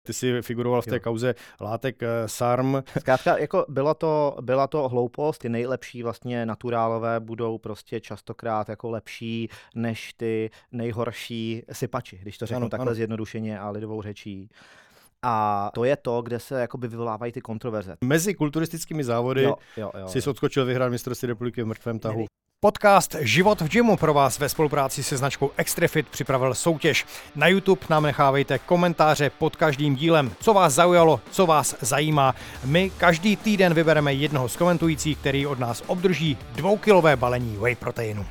Ty jsi figuroval v té kauze látek SARM. Zkrátka, jako byla to hloupost, ty nejlepší vlastně naturálové budou prostě častokrát jako lepší než ty nejhorší sypači, když to řeknu takhle zjednodušeně a lidovou řečí. A to je to, kde se jakoby vyvolávají ty kontroverze. Mezi kulturistickými závody jsi odskočil vyhrát mistrovství republiky v mrtvém tahu. Podcast Život v gymu pro vás ve spolupráci se značkou Extrafit připravil soutěž. Na YouTube nám nechávejte komentáře pod každým dílem, co vás zaujalo, co vás zajímá. My každý týden vybereme jednoho z komentujících, který od nás obdrží 2kilové balení whey proteinu.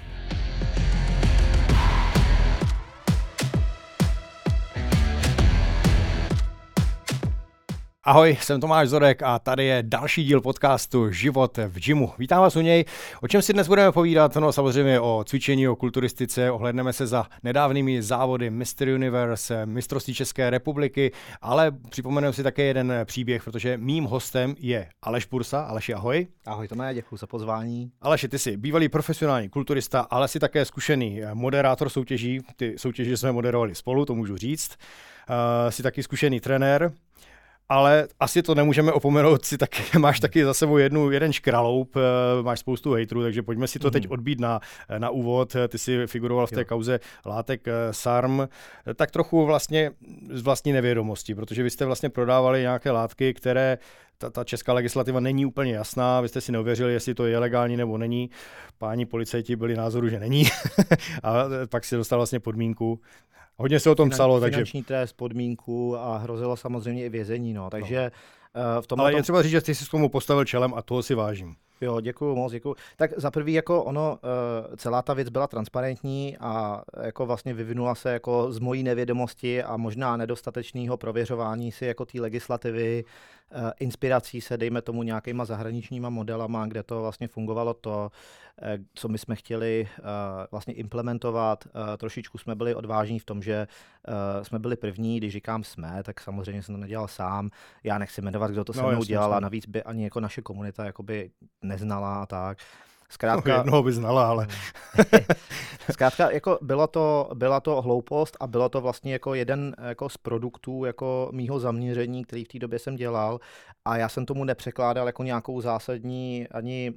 Ahoj, jsem Tomáš Zorek a tady je další díl podcastu Život v gymu. Vítám vás u něj. O čem si dnes budeme povídat? No samozřejmě o cvičení, o kulturistice, ohlédneme se za nedávnými závody Mr. Universe, mistrovství České republiky, ale připomeneme si také jeden příběh, protože mým hostem je Aleš Bursa. Aleši, ahoj. Ahoj Tomáš, děkuji za pozvání. Aleši, ty jsi bývalý profesionální kulturista, ale jsi také zkušený moderátor soutěží. Ty soutěže jsme moderovali spolu, to můžu říct. Jsi taky zkušený trenér. Ale asi to nemůžeme opomenout, máš taky za sebou jeden škraloup, máš spoustu hejtrů, takže pojďme si to teď odbít na úvod. Ty jsi figuroval v té kauze látek SARM, tak trochu vlastně z vlastní nevědomosti, protože vy jste vlastně prodávali nějaké látky, které ta česká legislativa není úplně jasná, vy jste si neuvěřili, jestli to je legální nebo není. Páni policajti byli názoru, že není a pak si dostal vlastně podmínku. Hodně se o tom psalo, takže finanční trest, podmínku a hrozilo samozřejmě i vězení, takže v tom. Ale je třeba říct, že ty jsi s tomu postavil čelem a toho si vážím. Jo, děkuju moc, děkuju. Tak za prvý jako celá ta věc byla transparentní a jako vlastně vyvinula se jako z mojí nevědomosti a možná nedostatečného prověřování si jako té legislativy, inspirací se, dejme tomu, nějakýma zahraničníma modelama, kde to vlastně fungovalo to, co my jsme chtěli vlastně implementovat. Trošičku jsme byli odvážní v tom, že jsme byli první, když říkám jsme, tak samozřejmě jsem to nedělal sám. Já nechci jmenovat, kdo to se mnou dělal a navíc by ani jako naše komunita jakoby neznala a tak. Zkrátka, jednoho by znala, ale zkrátka jako byla to hloupost a bylo to vlastně jako jeden jako z produktů jako mýho zaměření, který v té době jsem dělal a já jsem tomu nepřekládal jako nějakou zásadní ani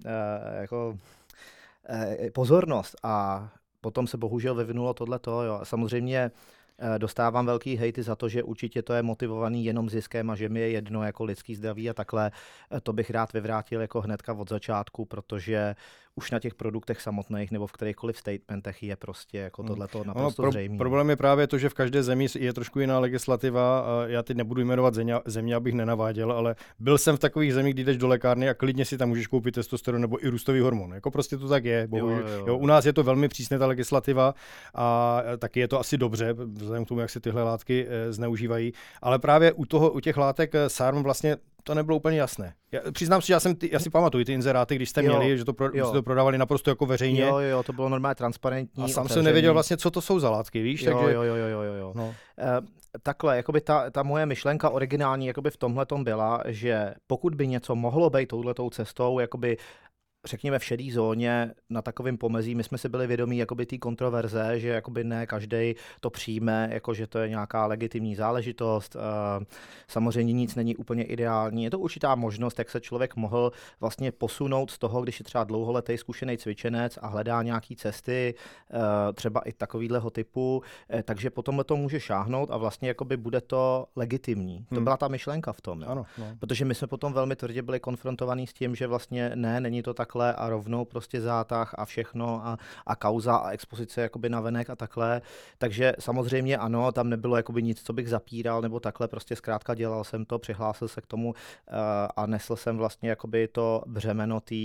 pozornost a potom se bohužel vyvinulo tohleto. Jo. Samozřejmě dostávám velký hejty za to, že určitě to je motivovaný jenom ziskem a že mi je jedno jako lidský zdraví a takhle. To bych rád vyvrátil jako hnedka od začátku, protože už na těch produktech samotných nebo v kterýchkoliv statementech je prostě jako tohleto naprosto zřejmé. Problém je právě to, že v každé zemi je trošku jiná legislativa. Já teď nebudu jmenovat země, abych nenaváděl, ale byl jsem v takových zemích, kdy jdeš do lékárny a klidně si tam můžeš koupit testosteron nebo i růstový hormon. Jako prostě to tak je. Jo, u nás je to velmi přísně ta legislativa a taky je to asi dobře, vzhledem k tomu, jak se tyhle látky zneužívají. Ale právě u těch látek SARM vlastně to nebylo úplně jasné. Přiznám si, že já si pamatuju ty inzeráty, když jste měli, že jste to prodávali naprosto jako veřejně. Jo, to bylo normálně transparentní. A sám jsem nevěděl vlastně, co to jsou za látky, víš? Jo. No. Takhle, jakoby ta moje myšlenka originální jakoby v tomhletom byla, že pokud by něco mohlo být touhletou cestou, jakoby řekněme v šedý zóně na takovém pomezí, my jsme si byli vědomí jakoby té kontroverze, že jakoby ne každý to přijme, jako že to je nějaká legitimní záležitost. Samozřejmě nic není úplně ideální. Je to určitá možnost, jak se člověk mohl vlastně posunout z toho, když je třeba dlouholetý zkušený cvičenec a hledá nějaký cesty, třeba i takovýhleho typu, takže potom to může šáhnout a vlastně jakoby bude to legitimní. To byla ta myšlenka v tom. Ano. Protože my jsme potom velmi tvrdě byli konfrontovaní s tím, že vlastně není to tak a rovnou prostě zátah a všechno a kauza a expozice jakoby navenek a takhle. Takže samozřejmě ano, tam nebylo jakoby nic, co bych zapíral nebo takhle, prostě zkrátka dělal jsem to, přihlásil se k tomu a nesl jsem vlastně jakoby to břemeno té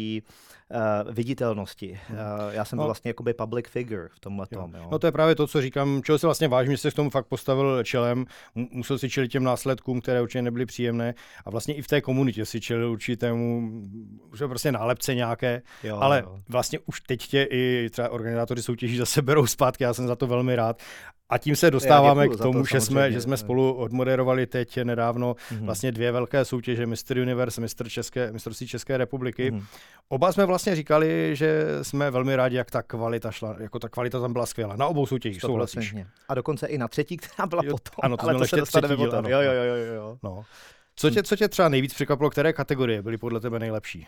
viditelnosti. Já jsem byl vlastně jakoby public figure v tomhletom. Jo. No to je právě to, co říkám, čeho se vlastně vážím, že jsi k tomu fakt postavil čelem, musel si čelit těm následkům, které určitě nebyly příjemné a vlastně i v té komunitě si čelil určitému, že prostě nálepce nějaké, nějaké, ale vlastně už teď tě i třeba organizátoři soutěží zase berou zpátky, já jsem za to velmi rád. A tím se dostáváme k tomu, že jsme spolu odmoderovali teď nedávno vlastně 2 velké soutěže, Mr. Universe, mistrovství České republiky. Oba jsme vlastně říkali, že jsme velmi rádi, jak ta kvalita šla, jako ta kvalita tam byla skvělá. Na obou soutěžích, souhlasíš? A dokonce i na třetí, která byla potom. Ano, to se dostaneme potom. Jo. No. Co tě třeba nejvíc překvapilo, které kategorie byly podle tebe nejlepší?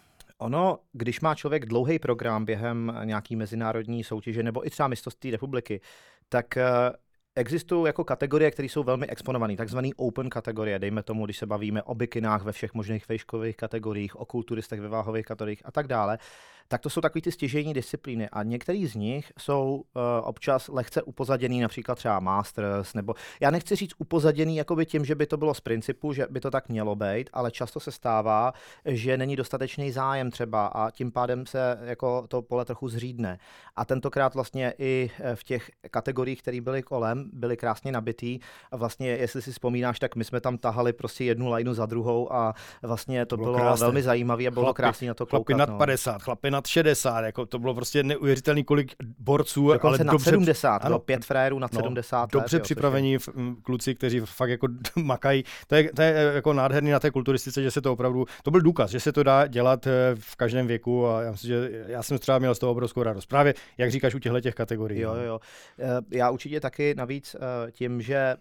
Ono, když má člověk dlouhý program během nějaký mezinárodní soutěže nebo i třeba mistrovství republiky, tak existují jako kategorie, které jsou velmi exponované, takzvaný open kategorie, dejme tomu, když se bavíme o bikinách ve všech možných vejškových kategoriích, o kulturistech ve váhových kategoriích a tak dále, tak to jsou takový ty stěžejní disciplíny a některý z nich jsou občas lehce upozaděný, například třeba Masters, nebo já nechci říct upozaděný jakoby tím, že by to bylo z principu, že by to tak mělo být, ale často se stává, že není dostatečný zájem třeba a tím pádem se jako to pole trochu zřídne. A tentokrát vlastně i v těch kategoriích, které byly kolem, byly krásně nabitý a vlastně, jestli si vzpomínáš, tak my jsme tam tahali prostě jednu lajnu za druhou a vlastně to bylo velmi zajímavé a bylo krásné na to koukat. Chlapi nad 50, chlapi nad 60, jako to bylo prostě neuvěřitelný kolik borců, dokonce ale nad 70, ano, 5 frérů nad 70 dobře let, připravení kluci, kteří fakt jako makají. To je jako nádherný na té kulturistice, že se to opravdu, to byl důkaz, že se to dá dělat v každém věku a já myslím, že já jsem třeba měl z toho obrovskou radost. Právě, jak říkáš, u těchto kategorií. Jo. Já určitě taky navíc tím, že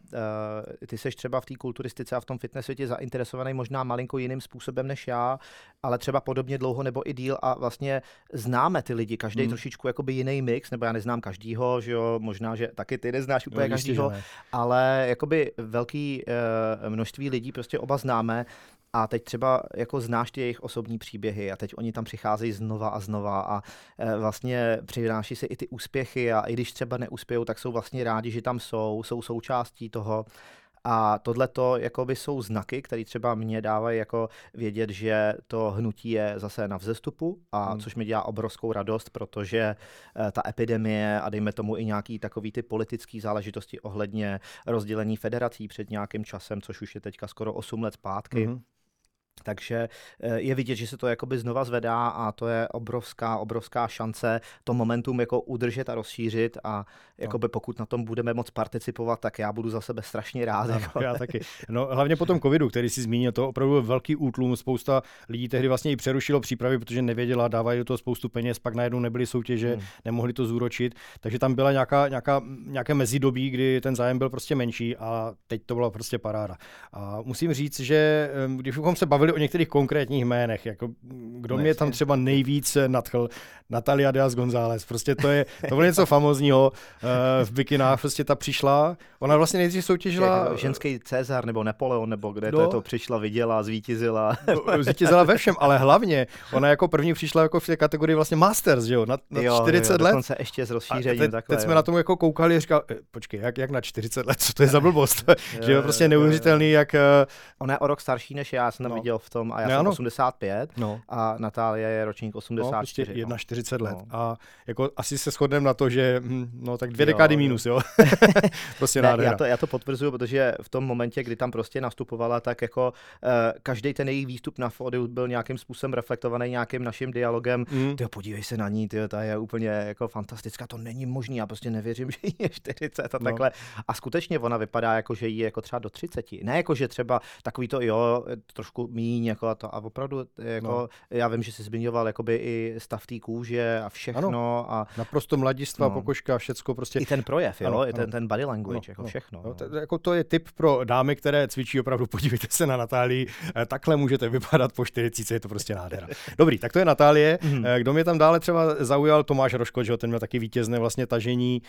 ty seš třeba v té kulturistice a v tom fitness světě zainteresovaný možná malinko jiným způsobem než já, ale třeba podobně dlouho nebo i díl a vlastně známe ty lidi, každý trošičku jakoby jiný mix, nebo já neznám každýho, že jo, možná, že taky ty neznáš úplně každýho, ale jakoby velký množství lidí prostě oba známe a teď třeba jako znáš ty jejich osobní příběhy a teď oni tam přicházejí znova a znova a vlastně přináší si i ty úspěchy a i když třeba neuspějou, tak jsou vlastně rádi, že tam jsou součástí toho. A tohleto jakoby jsou znaky, které třeba mě dávají jako vědět, že to hnutí je zase na vzestupu, a což mi dělá obrovskou radost, protože ta epidemie a dejme tomu i nějaký takový ty politický záležitosti ohledně rozdělení federací před nějakým časem, což už je teďka skoro 8 let zpátky. Takže je vidět, že se to jakoby znova zvedá a to je obrovská šance to momentum jako udržet a rozšířit a jakoby pokud na tom budeme moc participovat, tak já budu za sebe strašně rád. Jako. Já taky. No hlavně po tom covidu, který si zmínil, to opravdu velký útlum, spousta lidí tehdy vlastně i přerušilo přípravy, protože nevěděla, dávají do toho spoustu peněz, pak najednou nebyly soutěže, nemohli to zúročit, takže tam byla nějaké mezidobí, kdy ten zájem byl prostě menší a teď to byla prostě paráda. A musím říct, že když bychom se bavili o některých konkrétních jménech, jako kdo mě tam třeba nejvíc nadchl, Natalia Diaz González, prostě to bylo něco famózního v bikinách, prostě ta přišla, ona vlastně nejdřív soutěžila... Ženský Cezar nebo Napoleon, nebo kde to přišla, viděla, zvítězila. Zvítězila ve všem, ale hlavně ona jako první přišla jako v té kategorii vlastně Masters, že jo, na 40 let. Dokonce ještě s rozšířením takhle. Teď jsme na tom jako koukali a říkali, počkej, jak na 40 let, co to je za blbost? Že je prostě neuvěřitelný, jak... Ona je o rok starší než já jsem tam viděl v tom a já jsem 85 a Natálie je ročník 84. 41 let. A jako asi se shodneme na to, že tak 2 dekády mínus, jo. Prostě nádhera. Já to potvrzuju, protože v tom momentě, kdy tam prostě nastupovala, tak jako každý ten jejich výstup na pódiu byl nějakým způsobem reflektovaný nějakým naším dialogem. Tyjo, podívej se na ní, ta je úplně jako fantastická, to není možný, já prostě nevěřím, že jí je 40 a takhle. A skutečně ona vypadá jako, že jí je jako třeba do 30. Ne jako, že třeba takový to, trošku míň, jako a opravdu, jako, já vím, že jsi zmiňoval jakoby i stav té kůže a všechno. Ano, a naprosto mladistvá pokožka, všecko prostě. I ten projev, ten body language, všechno. To je tip pro dámy, které cvičí opravdu, podívejte se na Natálii, takhle můžete vypadat po 40, je to prostě nádhera. Dobrý, tak to je Natálie. Kdo mě tam dále třeba zaujal, Tomáš Roškot, že ten měl taky vítězné vlastně tažení,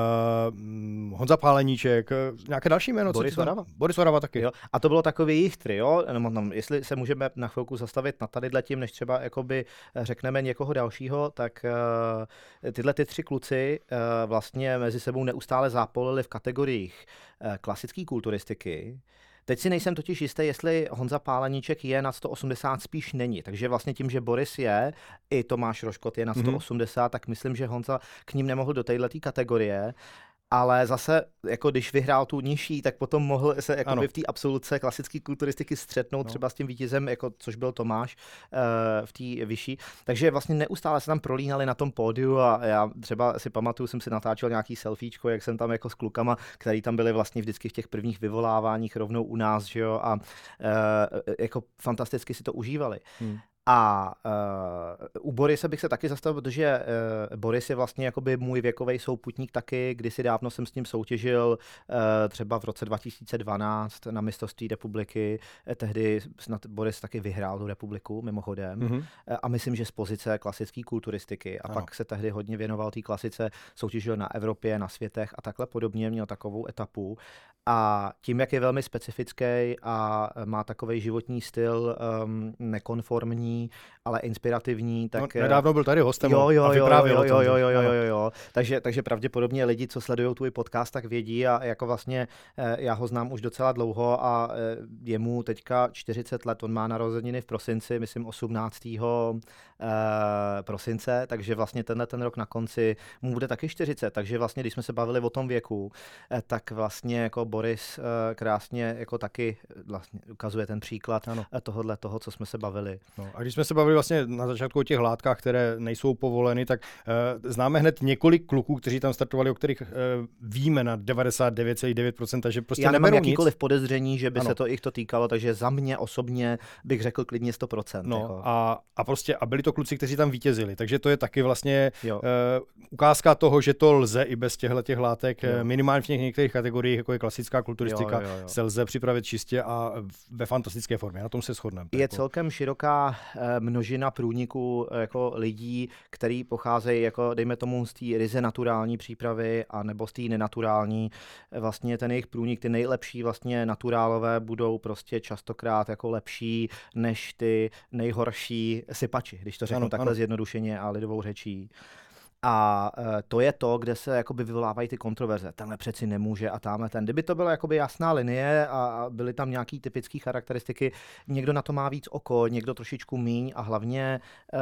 Honza Páleníček, nějaké další jméno? Boris Orava taky. Jo. A to bylo takový jejich trio, jestli se můžeme na chvilku zastavit na tadyhletím, než třeba jakoby řekneme někoho dalšího, tak tyhle ty 3 kluci vlastně mezi sebou neustále zápolili v kategoriích klasické kulturistiky. Teď si nejsem totiž jistý, jestli Honza Páleníček je nad 180, spíš není. Takže vlastně tím, že Boris je, i Tomáš Roškot je nad 180, tak myslím, že Honza k ním nemohl do téhletý kategorie. ale zase, jako když vyhrál tu nižší, tak potom mohl se jakoby v té absolutce klasické kulturistiky střetnout třeba s tím vítězem, jako, což byl Tomáš v té vyšší. Takže vlastně neustále se tam prolínali na tom pódiu a já třeba si pamatuju, jsem si natáčel nějaký selfiečko, jak jsem tam jako s klukama, který tam byli vlastně vždycky v těch prvních vyvoláváních rovnou u nás, že jo, a jako fantasticky si to užívali. A u Borise bych se taky zastavil, protože Boris je vlastně jakoby můj věkový souputník taky, kdysi dávno jsem s ním soutěžil třeba v roce 2012 na mistrovství republiky, tehdy snad Boris taky vyhrál tu republiku mimochodem a myslím, že z pozice klasické kulturistiky a pak se tehdy hodně věnoval té klasice, soutěžil na Evropě, na světech a takhle podobně, měl takovou etapu. A tím, jak je velmi specifický a má takovej životní styl nekonformní, ale inspirativní, tak... Nedávno byl tady hostem a vyprávěl o tom. Jo. Takže pravděpodobně lidi, co sledují tvůj podcast, tak vědí a jako vlastně já ho znám už docela dlouho a je mu teďka 40 let, on má narozeniny v prosinci, myslím 18. prosince, takže vlastně ten rok na konci mu bude taky 40, takže vlastně, když jsme se bavili o tom věku, tak vlastně jako Boris krásně jako taky vlastně ukazuje ten příklad toho, co jsme se bavili. No, a když jsme se bavili vlastně na začátku o těch látkách, které nejsou povoleny, tak známe hned několik kluků, kteří tam startovali, o kterých víme na 99,9%, že prostě já nemám jakýkoliv nic. podezření, že by se to jich to týkalo, takže za mě osobně bych řekl klidně 100%. No, jako. a prostě a byli to kluci, kteří tam vítězili, takže to je taky vlastně ukázka toho, že to lze i bez těch látek, minimálně v těch některých kategoriích, jako je klasická kulturistika, se lze připravit čistě a ve fantastické formě. Na tom se shodneme. Je celkem široká množina průniků jako lidí, který pocházejí jako dejme tomu z té ryze naturální přípravy a nebo z té nenaturální. Vlastně ten jejich průnik, ty nejlepší vlastně naturálové budou prostě častokrát jako lepší než ty nejhorší sypači, když to řeknu takhle zjednodušeně a lidovou řečí. A to je to, kde se jakoby vyvolávají ty kontroverze. Tenhle přeci nemůže a tamhle ten. Kdyby to byla jakoby jasná linie a byly tam nějaký typické charakteristiky, někdo na to má víc oko, někdo trošičku míň a hlavně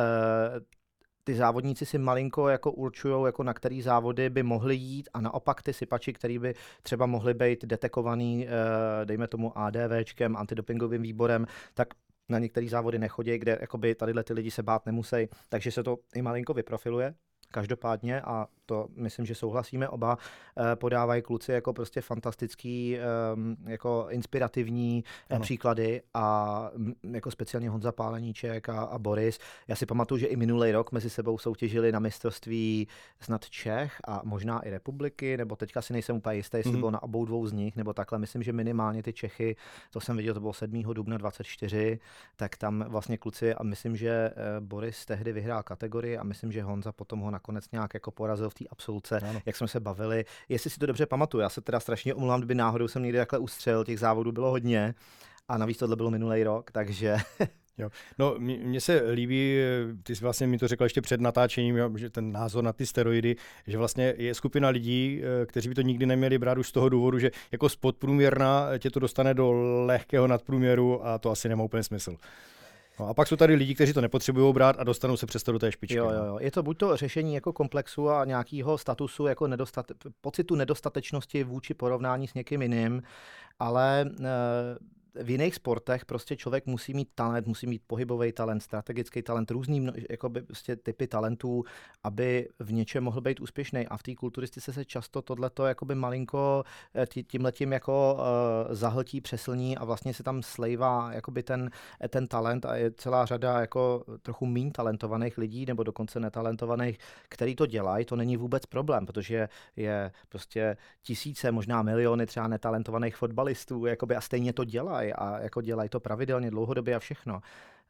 ty závodníci si malinko jako určujou, jako na který závody by mohli jít a naopak ty sypači, který by třeba mohli být detekovaný, dejme tomu ADVčkem, antidopingovým výborem, tak na některé závody nechodí, kde jakoby tadyhle ty lidi se bát nemusí, takže se to i malinko vyprofiluje. Každopádně, a to myslím, že souhlasíme oba, podávají kluci jako prostě fantastický, jako inspirativní příklady a jako speciálně Honza Páleníček a Boris. Já si pamatuju, že i minulý rok mezi sebou soutěžili na mistrovství snad Čech a možná i republiky, nebo teďka si nejsem úplně jistý, jestli bylo na obou dvou z nich, nebo takhle. Myslím, že minimálně ty Čechy, to jsem viděl, to bylo 7. dubna 24, tak tam vlastně kluci a myslím, že Boris tehdy vyhrál kategorii a myslím, že Honza potom ho nakonec nějak jako porazil v té absolutce, jak jsme se bavili. Jestli si to dobře pamatuju, já se teda strašně omlouvám, kdyby náhodou jsem někdy takhle ustřel, těch závodů bylo hodně a navíc tohle bylo minulý rok, takže... Jo. No, mně se líbí, ty jsi vlastně mi to řekl ještě před natáčením, jo, že ten názor na ty steroidy, že vlastně je skupina lidí, kteří by to nikdy neměli brát už z toho důvodu, že jako spodprůměrná tě to dostane do lehkého nadprůměru a to asi nemá úplně smysl. No a pak jsou tady lidi, kteří to nepotřebují brát a dostanou se přesto do té špičky. Jo. Je to buď to řešení jako komplexu a nějakého statusu, jako pocitu nedostatečnosti vůči porovnání s někým jiným, ale v jiných sportech prostě člověk musí mít talent, musí mít pohybový talent, strategický talent, různý jakoby prostě typy talentů, aby v něčem mohl být úspěšný. A v té kulturistice se často tohleto jakoby malinko tímhletím jako zahltí, přeslní a vlastně se tam slejvá jakoby ten talent a je celá řada jako trochu míň talentovaných lidí nebo dokonce netalentovaných, který to dělají. To není vůbec problém, protože je prostě tisíce, možná miliony třeba netalentovaných fotbalistů jakoby a stejně to dělají. A jako dělají to pravidelně, dlouhodobě a všechno.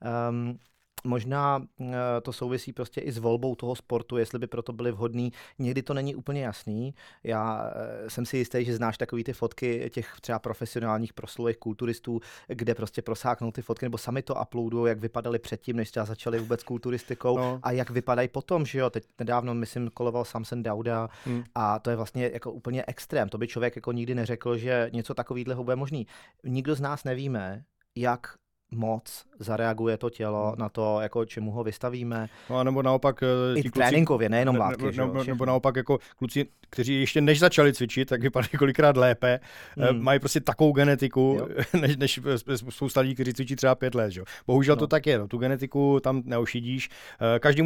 Možná to souvisí prostě i s volbou toho sportu, jestli by proto byli vhodný. Někdy to není úplně jasný. Já jsem si jistý, že znáš takový ty fotky těch třeba profesionálních proslulých kulturistů, kde prostě prosáknou ty fotky, nebo sami to uploadují, jak vypadali předtím, než třeba začali vůbec kulturistikou a jak vypadají potom, že jo. Teď nedávno, myslím, koloval Samson Dauda a to je vlastně jako úplně extrém. To by člověk jako nikdy neřekl, že něco takového bude možný. Nikdo z nás nevíme, jak moc zareaguje to tělo na to, jako čemu ho vystavíme. No a nebo naopak i tréninkově, nejenom látky. Nebo naopak jako kluci, kteří ještě než začali cvičit, tak vypadají kolikrát lépe, mají prostě takovou genetiku, než spousta lidí, kteří cvičí třeba 5 let. Že? Bohužel to tak je, no. Tu genetiku tam neošidíš. Každý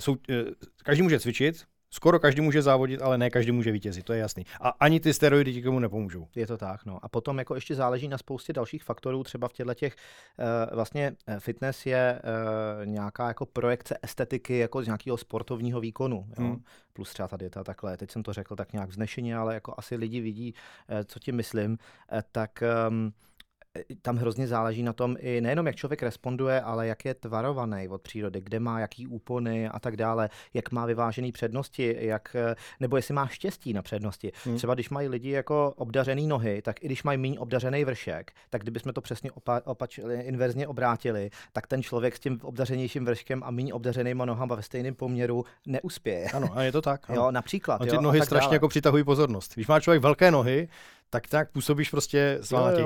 může cvičit, skoro každý může závodit, ale ne každý může vítězit, to je jasný. A ani ty steroidy ti komu nepomůžou. Je to tak, no. A potom jako ještě záleží na spoustě dalších faktorů, třeba v těch vlastně fitness je nějaká jako projekce estetiky jako z nějakého sportovního výkonu, jo? Plus třeba ta dieta takhle, teď jsem to řekl tak nějak vznešeně, ale jako asi lidi vidí, co tím myslím, tak tam hrozně záleží na tom i nejenom, jak člověk responduje, ale jak je tvarovaný od přírody, kde má jaký úpony a tak dále, jak má vyvážený přednosti, nebo jestli má štěstí na přednosti. Třeba když mají lidi jako obdařený nohy, tak i když mají méně obdařený vršek, tak kdybychom to přesně inverzně obrátili, tak ten člověk s tím obdařenějším vrškem a méně obdařenýma nohama ve stejném poměru neuspěje. Ano, a je to tak. Jo, například. Ty nohy strašně jako přitahují pozornost. Když má člověk velké nohy, tak působíš prostě svátěj.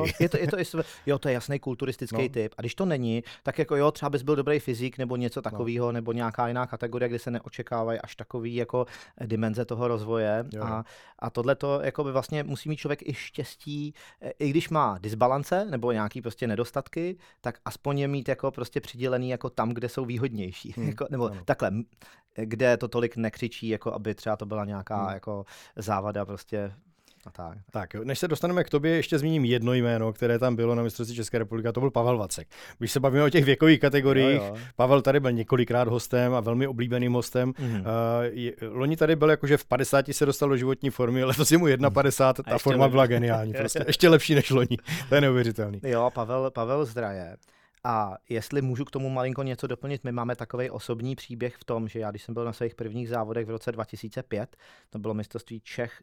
To je jasný kulturistický typ. A když to není, tak jako třeba bys byl dobrý fyzik nebo něco takového, nebo nějaká jiná kategorie, kde se neočekávají až takový jako dimenze toho rozvoje. A tohle to jako by vlastně musí mít člověk i štěstí, i když má disbalance nebo nějaký prostě nedostatky, tak aspoň je mít jako prostě přidělený jako tam, kde jsou výhodnější. Nebo takhle, kde to tolik nekřičí, jako aby třeba to byla nějaká jako závada prostě. Tak, než se dostaneme k tobě, ještě zmíním jedno jméno, které tam bylo na mistrovství České republiky, a to byl Pavel Vacek. Když se bavíme o těch věkových kategoriích, Pavel tady byl několikrát hostem a velmi oblíbeným hostem. Loni tady byl jakože v 50 se dostal do životní formy, letos je mu 51, ta forma byla geniální, prostě ještě lepší než loni. To je neuvěřitelný. Jo, Pavel zdraje. A jestli můžu k tomu malinko něco doplnit, my máme takový osobní příběh v tom, že já, když jsem byl na svých prvních závodech v roce 2005, to bylo mistrovství Čech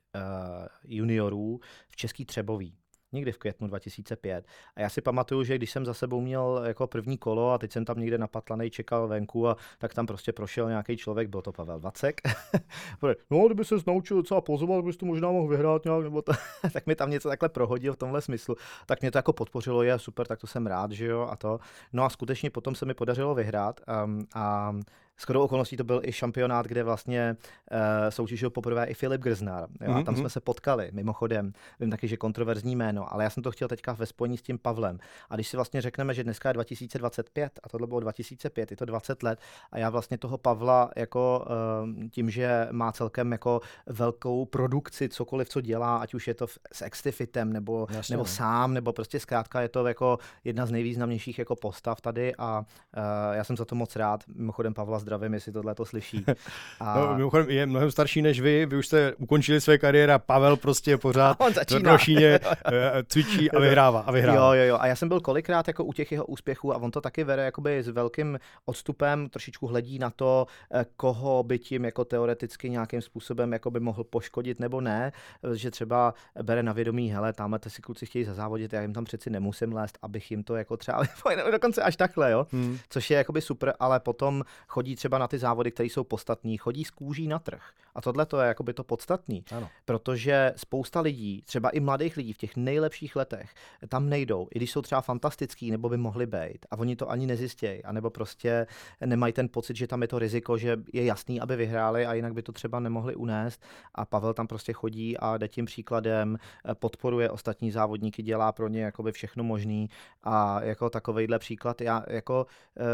juniorů v Český Třebový. Někdy v květnu 2005. A já si pamatuju, že když jsem za sebou měl jako první kolo a teď jsem tam někde napatlanej čekal venku a tak tam prostě prošel nějaký člověk, byl to Pavel Vacek. No, kdyby se naučil docela pozovat, bys to možná mohl vyhrát nějak, nebo to, tak mi tam něco takhle prohodil v tomhle smyslu. Tak mě to jako podpořilo, je super, tak to jsem rád, že jo, a to. No a skutečně potom se mi podařilo vyhrát a shodou okolností to byl i šampionát, kde vlastně soutěžil poprvé i Filip Grznár. A tam jsme se potkali, mimochodem. Vím taky, že kontroverzní jméno, ale já jsem to chtěl teďka ve spojení s tím Pavlem. A když si vlastně řekneme, že dneska je 2025 a tohle bylo 2005, je to 20 let a já vlastně toho Pavla jako tím, že má celkem jako velkou produkci, cokoliv, co dělá, ať už je to s Extifitem nebo sám, nebo prostě zkrátka je to jako jedna z nejvýznamnějších jako postav tady a já jsem za to moc rád. Mimochodem Pavla zdravím, jestli tohle to slyší. No, mimochodem je mnohem starší než vy už jste ukončili své kariéry a Pavel prostě pořád v Šíně cvičí a vyhrává. Jo. A já jsem byl kolikrát jako u těch jeho úspěchů a on to taky vede jakoby s velkým odstupem, trošičku hledí na to, koho by tím jako teoreticky nějakým způsobem jako by mohl poškodit nebo ne, že třeba bere na vědomí, hele, tamhle si kluci chtějí zazávodit, já jim tam přeci nemusím lézt, abych jim to jako třeba dokonce až takhle, jo. Což je jakoby super, ale potom chodí třeba na ty závody, které jsou podstatný, chodí z kůží na trh. A tohle to je jakoby to podstatný. Ano. Protože spousta lidí, třeba i mladých lidí v těch nejlepších letech, tam nejdou, i když jsou třeba fantastický, nebo by mohli být. A oni to ani nezjistějí, anebo prostě nemají ten pocit, že tam je to riziko, že je jasný, aby vyhráli a jinak by to třeba nemohli unést. A Pavel tam prostě chodí a jde tím příkladem, podporuje ostatní závodníky, dělá pro ně jakoby všechno možný. A jako takovejhle příklad, já jako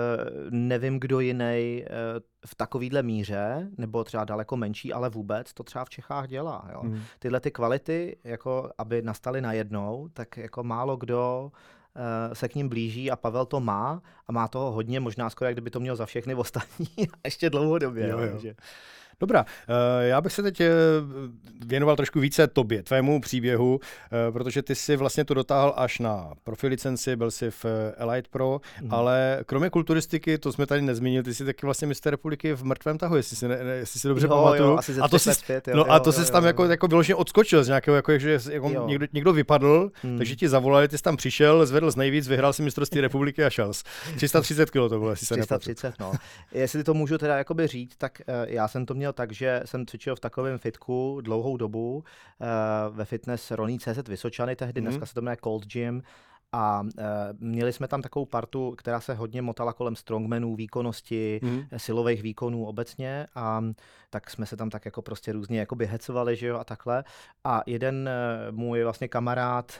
nevím, kdo jiný v takovýhle míře, nebo třeba daleko menší, ale vůbec to třeba v Čechách dělá. Jo. Tyhle ty kvality, jako aby nastaly najednou, tak jako málo kdo se k ním blíží a Pavel to má a má toho hodně, možná skoro, jak kdyby to měl za všechny ostatní ještě dlouhodobě. Jo. Dobrá, já bych se teď věnoval trošku více tobě, tvému příběhu, protože ty jsi vlastně to dotáhl až na profi licenci, byl jsi v Elite Pro, ale kromě kulturistiky, to jsme tady nezmínili, ty jsi taky vlastně mistr republiky v mrtvém tahu, jestli si dobře pamatuju. Jo, asi ze 3 let, a to jsi tam jako vyloženě odskočil z nějakého, že někdo vypadl, takže ti zavolali, ty jsi tam přišel, zvedl z nejvíc, vyhrál si mistrovství republiky a šel. 330 kg to bylo, jestli se 330, no. Jestli to můžu teda jakoby říct, tak já jsem to měl tak, že jsem cvičil v takovém fitku dlouhou dobu ve fitness Roní.cz Vysočany tehdy, dneska se to jmenuje Cold Gym A měli jsme tam takovou partu, která se hodně motala kolem strongmanů, výkonnosti, silových výkonů obecně, a tak jsme se tam tak jako prostě různě jakoby hecovali, že jo, a takhle. A jeden můj vlastně kamarád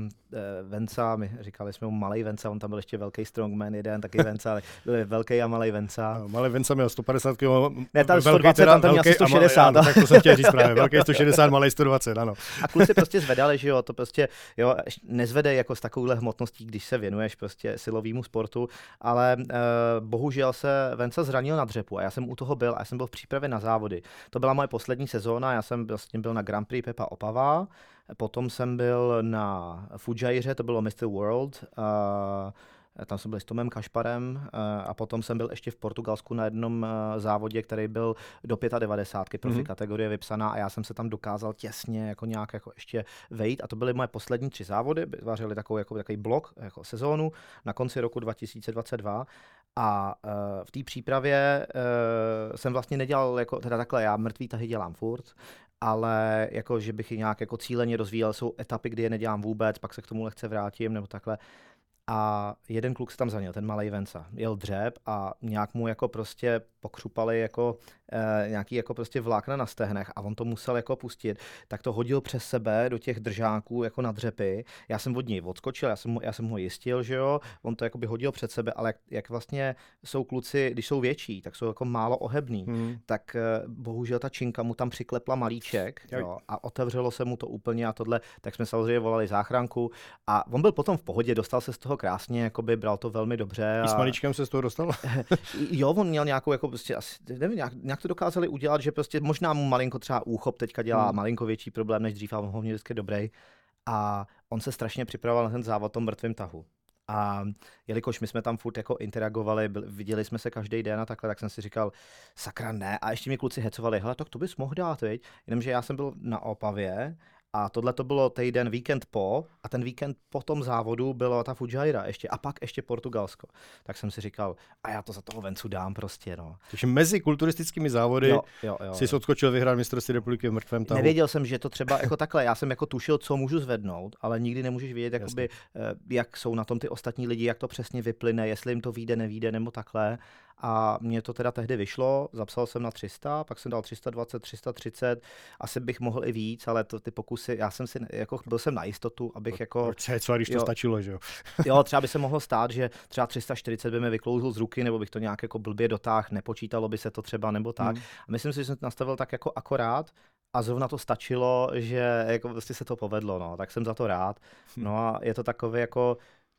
Venca, my říkali jsme mu malej Venca, on tam byl ještě velký strongman, jeden taky Venca, ale byl velký a malej Venca. No, malej Venca měl 150 kg. Ne, tam 120, tam měl asi 160. Ano, tak to jsem chtěl říct právě, velký 160, malej 120, ano. A kluci prostě zvedali, že jo, to prostě, jo, nezvedej jako s takovouhle hmotností, když se věnuješ prostě silovému sportu, ale bohužel se Venca zranil na dřepu a já jsem u toho byl a já jsem byl v přípravě na závody. To byla moje poslední sezóna, já jsem vlastně byl na Grand Prix Pepa Opava, potom jsem byl na Fujaire, to bylo Mr. World, tam jsem byl s Tomem Kašparem a potom jsem byl ještě v Portugalsku na jednom závodě, který byl do 95 profi kategorie vypsaná a já jsem se tam dokázal těsně jako nějak jako ještě vejít a to byly moje poslední 3 závody, vytvářeli takový blok, jako sezónu na konci roku 2022 a v té přípravě jsem vlastně nedělal jako teda takhle, já mrtvý tahy dělám furt, ale jako, že bych je nějak jako cíleně rozvíjel, jsou etapy, kdy je nedělám vůbec, pak se k tomu lehce vrátím nebo takhle. A jeden kluk se tam zranil, ten malej Venca. Jel dřep a nějak mu jako prostě pokřupali jako nějaký jako prostě vlákna na stehnech a on to musel jako pustit. Tak to hodil přes sebe do těch držáků jako na dřepy. Já jsem od něj odskočil, já jsem ho jistil, že jo. On to jako by hodil před sebe, ale jak vlastně jsou kluci, když jsou větší, tak jsou jako málo ohebný. Tak bohužel ta činka mu tam přiklepla malíček, jo, a otevřelo se mu to úplně a tohle, tak jsme samozřejmě volali záchranku a on byl potom v pohodě, dostal se z toho krásně, jakoby bral to velmi dobře. I s malíčkem se z toho dostal? Jo, on měl nějakou jako prostě asi, nevím, nějak to dokázali udělat, že prostě možná mu malinko třeba úchop teďka dělá malinko větší problém než dřív, ale on ho měl vždycky dobrý. A on se strašně připravoval na ten závod tom mrtvém tahu. A jelikož my jsme tam furt jako interagovali, viděli jsme se každý den a takhle, tak jsem si říkal, sakra ne. A ještě mi kluci hecovali, hele, tak to bys mohl dát, viď? Jenomže já jsem byl na Opavě a tohle to bylo týden víkend po a ten víkend po tom závodu byla ta Fujaira ještě a pak ještě Portugalsko. Tak jsem si říkal, a já to za toho Vencu dám prostě, no. Takže mezi kulturistickými závody jo. jsi odskočil vyhrát mistrovství republiky v mrtvém tahu. Nevěděl jsem, že to třeba jako takhle, já jsem jako tušil, co můžu zvednout, ale nikdy nemůžeš vědět, jakoby, jak jsou na tom ty ostatní lidi, jak to přesně vyplyne, jestli jim to vyjde, nevyjde nebo takhle. A mně to teda tehdy vyšlo, zapsal jsem na 300, pak jsem dal 320, 330, asi bych mohl i víc, ale ty pokusy, já jsem si, jako byl jsem na jistotu, abych jako... Proč co, když to stačilo, že jo? Jo, třeba by se mohlo stát, že třeba 340 by mi vyklouzl z ruky, nebo bych to nějak jako blbě dotáhl, nepočítalo by se to třeba, nebo tak. A myslím si, že jsem to nastavil tak jako akorát, a zrovna to stačilo, že jako vlastně se to povedlo, no, tak jsem za to rád. No a je to takové jako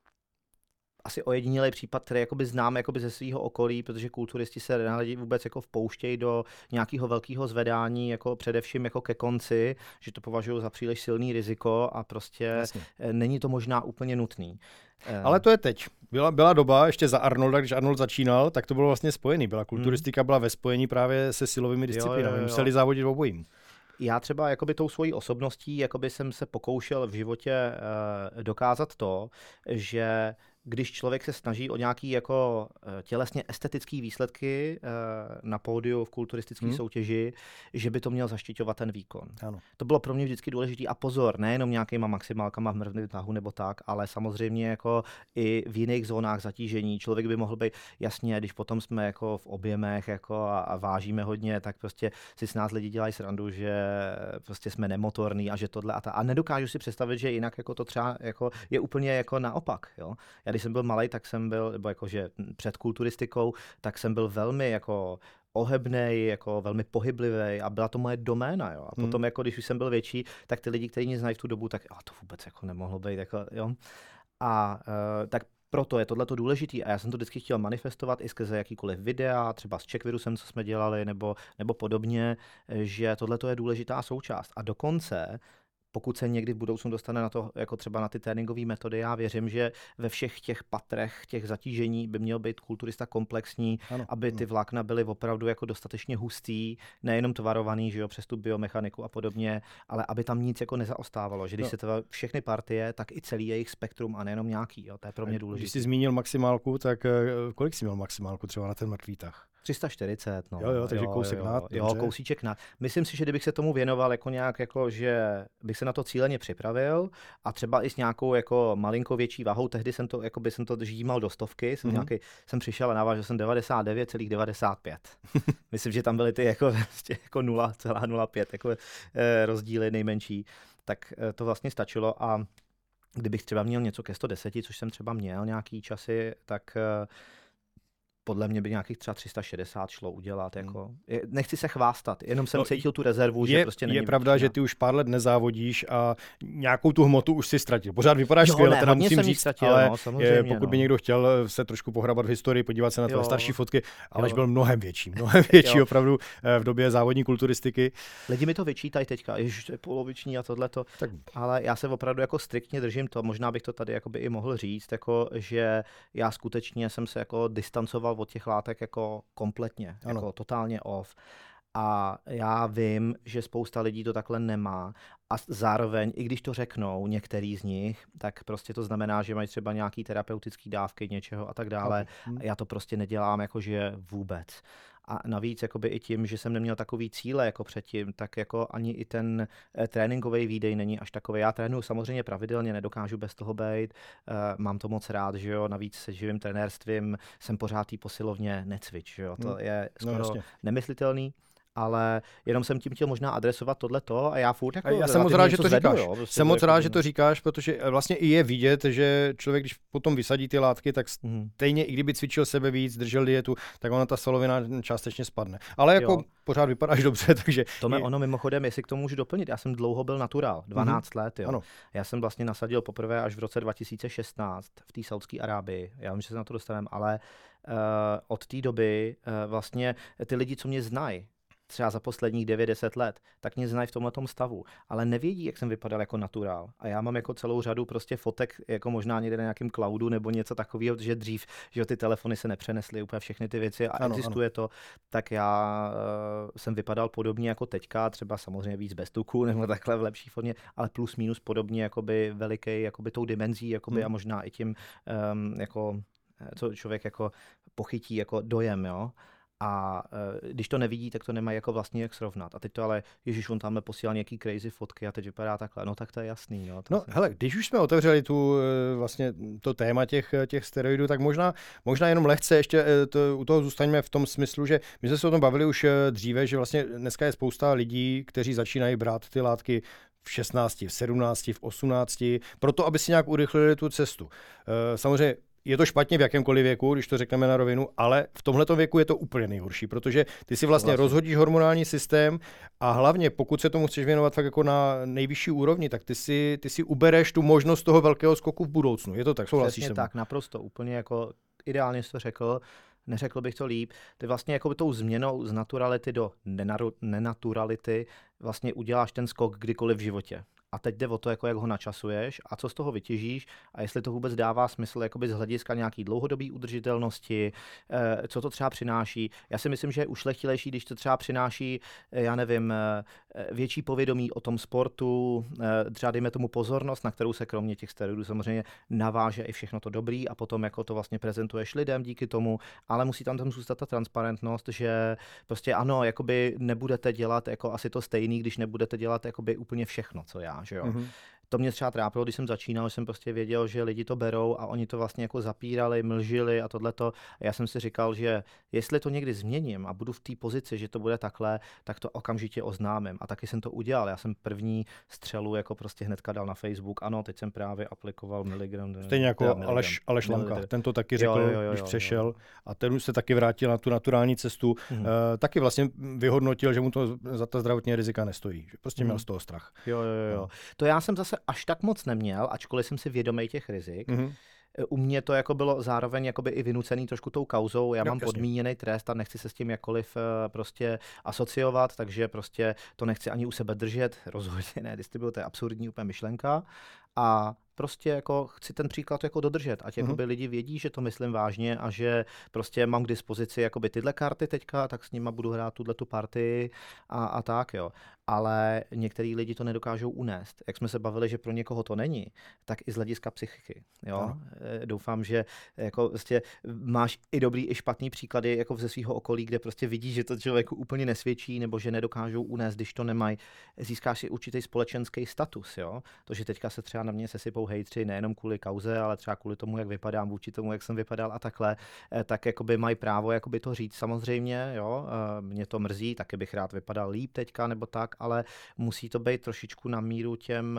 asi ojedinělý případ, který jakoby znám jakoby ze svého okolí, protože kulturisti se neradi vůbec jako vpouštějí do nějakého velkého zvedání, jako především jako ke konci, že to považují za příliš silný riziko a prostě není to možná úplně nutný. Ale to je teď. Byla doba ještě za Arnolda, když Arnold začínal, tak to bylo vlastně spojený. Byla kulturistika byla ve spojení právě se silovými disciplinami. Museli závodit obojím. Já třeba jakoby tou svojí osobností jakoby jsem se pokoušel v životě dokázat to, že když člověk se snaží o nějaký jako tělesně estetický výsledky na pódiu v kulturistické soutěži, že by to měl zaštiťovat ten výkon. Ano. To bylo pro mě vždycky důležitý a pozor, nejenom nějakýma maximálkama v mrtvém tahu nebo tak, ale samozřejmě jako i v jiných zónách zatížení. Člověk by mohl být, jasně, když potom jsme jako v objemech jako a vážíme hodně, tak prostě si s nás lidi dělají srandu, že prostě jsme nemotorní a že tohle a nedokážu si představit, že jinak jako to třeba jako je úplně jako naopak, jo. Když jsem byl malej, tak jsem byl, nebo jakože před kulturistikou, tak jsem byl velmi jako ohebnej, jako velmi pohyblivý a byla to moje doména, jo. A potom jako když už jsem byl větší, tak ty lidi, kteří mě znají v tu dobu, tak to vůbec jako nemohlo být, jako, jo. A tak proto je tohleto důležitý a já jsem to vždycky chtěl manifestovat i skrze jakýkoliv videa, třeba s Czechvirusem, co jsme dělali, nebo podobně, že tohleto je důležitá součást. A dokonce pokud se někdy v budoucnu dostane na to, jako třeba na ty tréninkové metody, já věřím, že ve všech těch patrech, těch zatížení by měl být kulturista komplexní, aby ty vlákna byly opravdu jako dostatečně hustý, nejenom tvarovaný, že jo, přes tu biomechaniku a podobně, ale aby tam nic jako nezaostávalo, že když se to všechny partie, tak i celý jejich spektrum a nejenom nějaký, jo, to je pro mě důležité. Když jsi zmínil maximálku, tak kolik jsi měl maximálku třeba na ten mrtvý tah? 340, no. Jo, takže kousek nad. Jo, kousíček nad. Myslím si, že kdybych se tomu věnoval jako nějak, jako, že bych se na to cíleně připravil a třeba i s nějakou jako malinko větší váhou, tehdy jsem to, jako by jsem to žímal do stovky, jsem přišel a navážil jsem 99,95. Myslím, že tam byly ty jako 0,05 jako rozdíly nejmenší, tak to vlastně stačilo a kdybych třeba měl něco ke 110, což jsem třeba měl nějaký časy, tak podle mě by nějakých třeba 360 šlo udělat. Jako. Nechci se chvástat, jenom jsem cítil tu rezervu, že prostě není. Je pravda, že ty už pár let nezávodíš a nějakou tu hmotu už si ztratil. Pořád vypadáš skvěle, teda musím říct, ztratil, ale no, pokud by někdo chtěl se trošku pohrabat v historii, podívat se na tvé starší fotky, Aleš byl mnohem větší opravdu v době závodní kulturistiky. Lidi mi to vyčítají teďka, ježiš, to je poloviční a tohleto, ale já se opravdu jako striktně držím to, možná bych to tady jakoby i mohl říct, jako, že já skutečně jsem se jako distancoval od těch látek jako kompletně, jako totálně off. A já vím, že spousta lidí to takhle nemá a zároveň, i když to řeknou některý z nich, tak prostě to znamená, že mají třeba nějaký terapeutický dávky něčeho a tak dále. Já to prostě nedělám jakože vůbec. A navíc jakoby i tím, že jsem neměl takový cíle jako předtím, tak jako ani i ten tréninkový výdej není až takový. Já trénuju samozřejmě pravidelně, nedokážu bez toho být, mám to moc rád, že jo, navíc se živým trenérstvím jsem pořád tý posilovně necvič, že jo, to je skoro nemyslitelný. Ale jenom jsem tím chtěl možná adresovat tohleto a já furt jako já jsem moc rád, že to říkáš. Jsem moc rád, že to říkáš, protože vlastně i je vidět, že člověk, když potom vysadí ty látky, tak stejně i kdyby cvičil sebe víc, držel dietu, tak ona ta svalovina částečně spadne. Ale jako pořád vypadáš dobře, takže... Ono mimochodem, jestli k tomu můžu doplnit, já jsem dlouho byl natural, 12 let, jo. Ano. Já jsem vlastně nasadil poprvé až v roce 2016 v té Saudské Arábii. Já vím, že se na to dostaneme, ale od té doby vlastně ty lidi, co mě znají, třeba za posledních 9-10 let, tak mě znají v tomhletom stavu, ale nevědí, jak jsem vypadal jako naturál. A já mám jako celou řadu prostě fotek, jako možná někde na nějakém cloudu nebo něco takového, že dřív, že ty telefony se nepřenesly úplně všechny ty věci a existuje to, tak já jsem vypadal podobně jako teďka, třeba samozřejmě víc bez tuku nebo takhle v lepší formě, ale plus minus podobně jakoby veliký, jakoby tou dimenzí, jakoby a možná i tím, jako, co člověk jako pochytí jako dojem, jo. A když to nevidí, tak to nemají jako vlastně jak srovnat. A teď to ale, ježiš, on tamhle posílal nějaký crazy fotky a teď vypadá takhle. No tak to je jasný. Jo, hele, když už jsme otevřeli vlastně to téma těch steroidů, tak možná jenom lehce ještě u toho zůstaňme v tom smyslu, že my jsme se o tom bavili už dříve, že vlastně dneska je spousta lidí, kteří začínají brát ty látky v 16, v 17, v 18, proto aby si nějak urychlili tu cestu. Samozřejmě je to špatně v jakémkoliv věku, když to řekneme na rovinu, ale v tomhletom věku je to úplně nejhorší, protože ty si vlastně rozhodíš hormonální systém a hlavně pokud se tomu chceš věnovat fakt jako na nejvyšší úrovni, tak ty si ubereš tu možnost toho velkého skoku v budoucnu. Je to tak, souhlasíš se mnou? Tak, naprosto, úplně jako ideálně jsi to řekl. Neřekl bych to líp. Ty vlastně jako tou změnou z naturality do nenaturality vlastně uděláš ten skok kdykoliv v životě. A teď jde o to, jako jak ho načasuješ a co z toho vytěžíš a jestli to vůbec dává smysl jakoby z hlediska nějaký dlouhodobé udržitelnosti, co to třeba přináší. Já si myslím, že je ušlechtilejší, když to třeba přináší, já nevím, větší povědomí o tom sportu, třeba dejme tomu pozornost, na kterou se kromě těch steroidů samozřejmě naváže i všechno to dobrý a potom jako to vlastně prezentuješ lidem díky tomu, ale musí tam zůstat ta transparentnost, že prostě ano, jakoby nebudete dělat jako asi to stejný, když nebudete dělat jakoby úplně všechno, co já. Že jo? Mm-hmm. To mě třeba trápilo, když jsem začínal, že jsem prostě věděl, že lidi to berou a oni to vlastně jako zapírali, mlžili a tohleto. A já jsem si říkal, že jestli to někdy změním a budu v té pozici, že to bude takhle, tak to okamžitě oznámím. A taky jsem to udělal. Já jsem první střelu jako prostě hnedka dal na Facebook. Ano, teď jsem právě aplikoval miligram. Stejně jako Aleš Lanka. Ten to taky řekl, když přešel. A ten už se taky vrátil na tu naturální cestu. Taky vlastně vyhodnotil, že mu to za ta zdravotní rizika nestojí. Že prostě měl z toho strach. Jo. To já jsem zase až tak moc neměl, ačkoliv jsem si vědomý těch rizik. U mě to jako bylo zároveň jakoby i vynucený trošku tou kauzou. Já mám podmíněný trest a nechci se s tím jakkoliv prostě asociovat, takže prostě to nechci ani u sebe držet, rozhodně ne, distributor, to je absurdní úplně myšlenka. A prostě jako chci ten příklad jako dodržet, ať jakoby lidi vědí, že to myslím vážně a že prostě mám k dispozici jakoby tyhle karty teďka, tak s nima budu hrát tu partii a tak jo. Ale některý lidi to nedokážou unést. Jak jsme se bavili, že pro někoho to není, tak i z hlediska psychiky. Jo? Ano. Doufám, že jako prostě máš i dobrý, i špatný příklady jako ze svého okolí, kde prostě vidíš, že to člověku úplně nesvědčí nebo že nedokážou unést, když to nemají. Získáš si určitý společenský status. Jo? To, že teďka se třeba na mě sesypou hejtři nejenom kvůli kauze, ale třeba kvůli tomu, jak vypadám, vůči tomu, jak jsem vypadal a takhle, tak jakoby mají právo jakoby to říct samozřejmě. Jo? Mě to mrzí, taky bych rád vypadal líp teďka nebo tak, ale musí to být trošičku na míru těm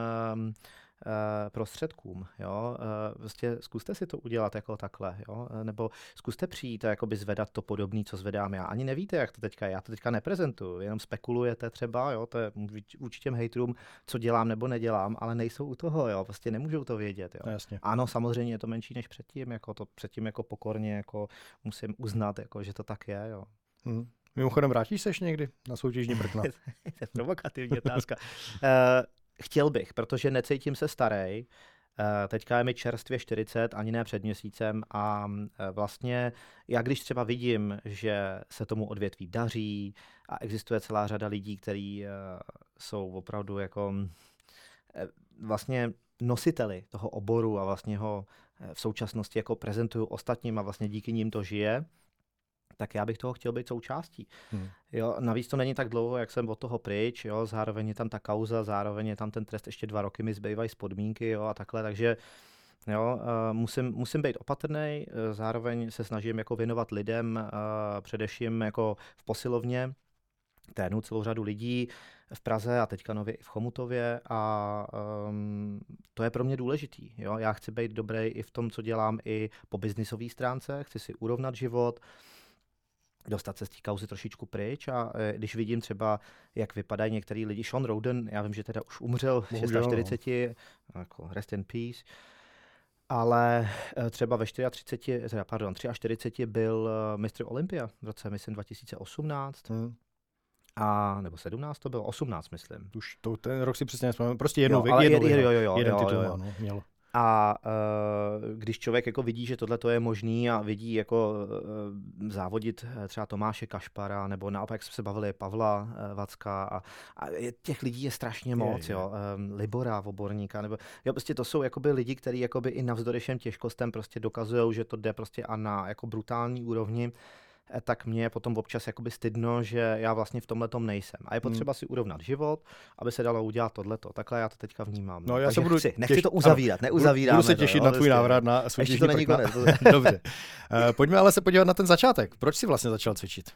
prostředkům, jo, prostě zkuste si to udělat jako takhle, jo, nebo zkuste přijít a jakoby zvedat to podobný, co zvedám já. Ani nevíte, jak to teďka, já to teďka neprezentuju, jenom spekulujete třeba, jo, to je vůči těm hejtrům, co dělám nebo nedělám, ale nejsou u toho, jo, prostě nemůžou to vědět, jo. No, jasně. Ano, samozřejmě je to menší než předtím, jako to předtím jako pokorně, jako musím uznat, jako, že to tak je, jo. Mimochodem, vrátíš se ještě někdy na soutěžní prkna? To je provokativní otázka. Chtěl bych, protože necítím se starej. Teďka je mi čerstvě 40, ani ne před měsícem a vlastně já když třeba vidím, že se tomu odvětví daří a existuje celá řada lidí, kteří jsou opravdu jako vlastně nositeli toho oboru a vlastně ho v současnosti jako prezentují ostatním a vlastně díky nim to žije, tak já bych toho chtěl být součástí. Jo, navíc to není tak dlouho, jak jsem od toho pryč, jo, zároveň je tam ta kauza, zároveň je tam ten trest, ještě 2 roky mi zbývají z podmínky, jo, a takhle, takže jo, musím být opatrnej, zároveň se snažím jako věnovat lidem, především jako v posilovně, trénuju celou řadu lidí v Praze a teďka nově i v Chomutově a to je pro mě důležitý. Jo? Já chci být dobrý i v tom, co dělám, i po biznisové stránce, chci si urovnat život, dostat se z té kauzy trošičku pryč a když vidím třeba, jak vypadají některý lidi, Sean Roden, já vím, že teda už umřel v 46, jako rest in peace, ale třeba ve 43 byl mistr Olympia v roce, myslím, 2018. A nebo 17 to bylo, 18 myslím. Už to, ten rok si přesně nespomínám, prostě jednou jeden titul měl. A když člověk jako vidí, že tohle to je možný a vidí jako závodit třeba Tomáše Kašpara, nebo naopak jsme se bavili Pavla Vacka a těch lidí je strašně moc, jo. Libora Voborníka, nebo jo, prostě to jsou jakoby lidi, kteří jakoby i navzdory všem těžkostem prostě dokazujou, že to jde prostě a na jako brutální úrovni, tak mě je potom občas jakoby stydno, že já vlastně v tomhletom nejsem. A je potřeba si urovnat život, aby se dalo udělat tohleto. Takhle já to teďka vnímám. No, já se budu nechci to uzavírat, neuzavíráme. Budu se těšit na tvůj návrat na soutěžní prkna. Ještě to není konec. Dobře. Pojďme ale se podívat na ten začátek. Proč jsi vlastně začal cvičit?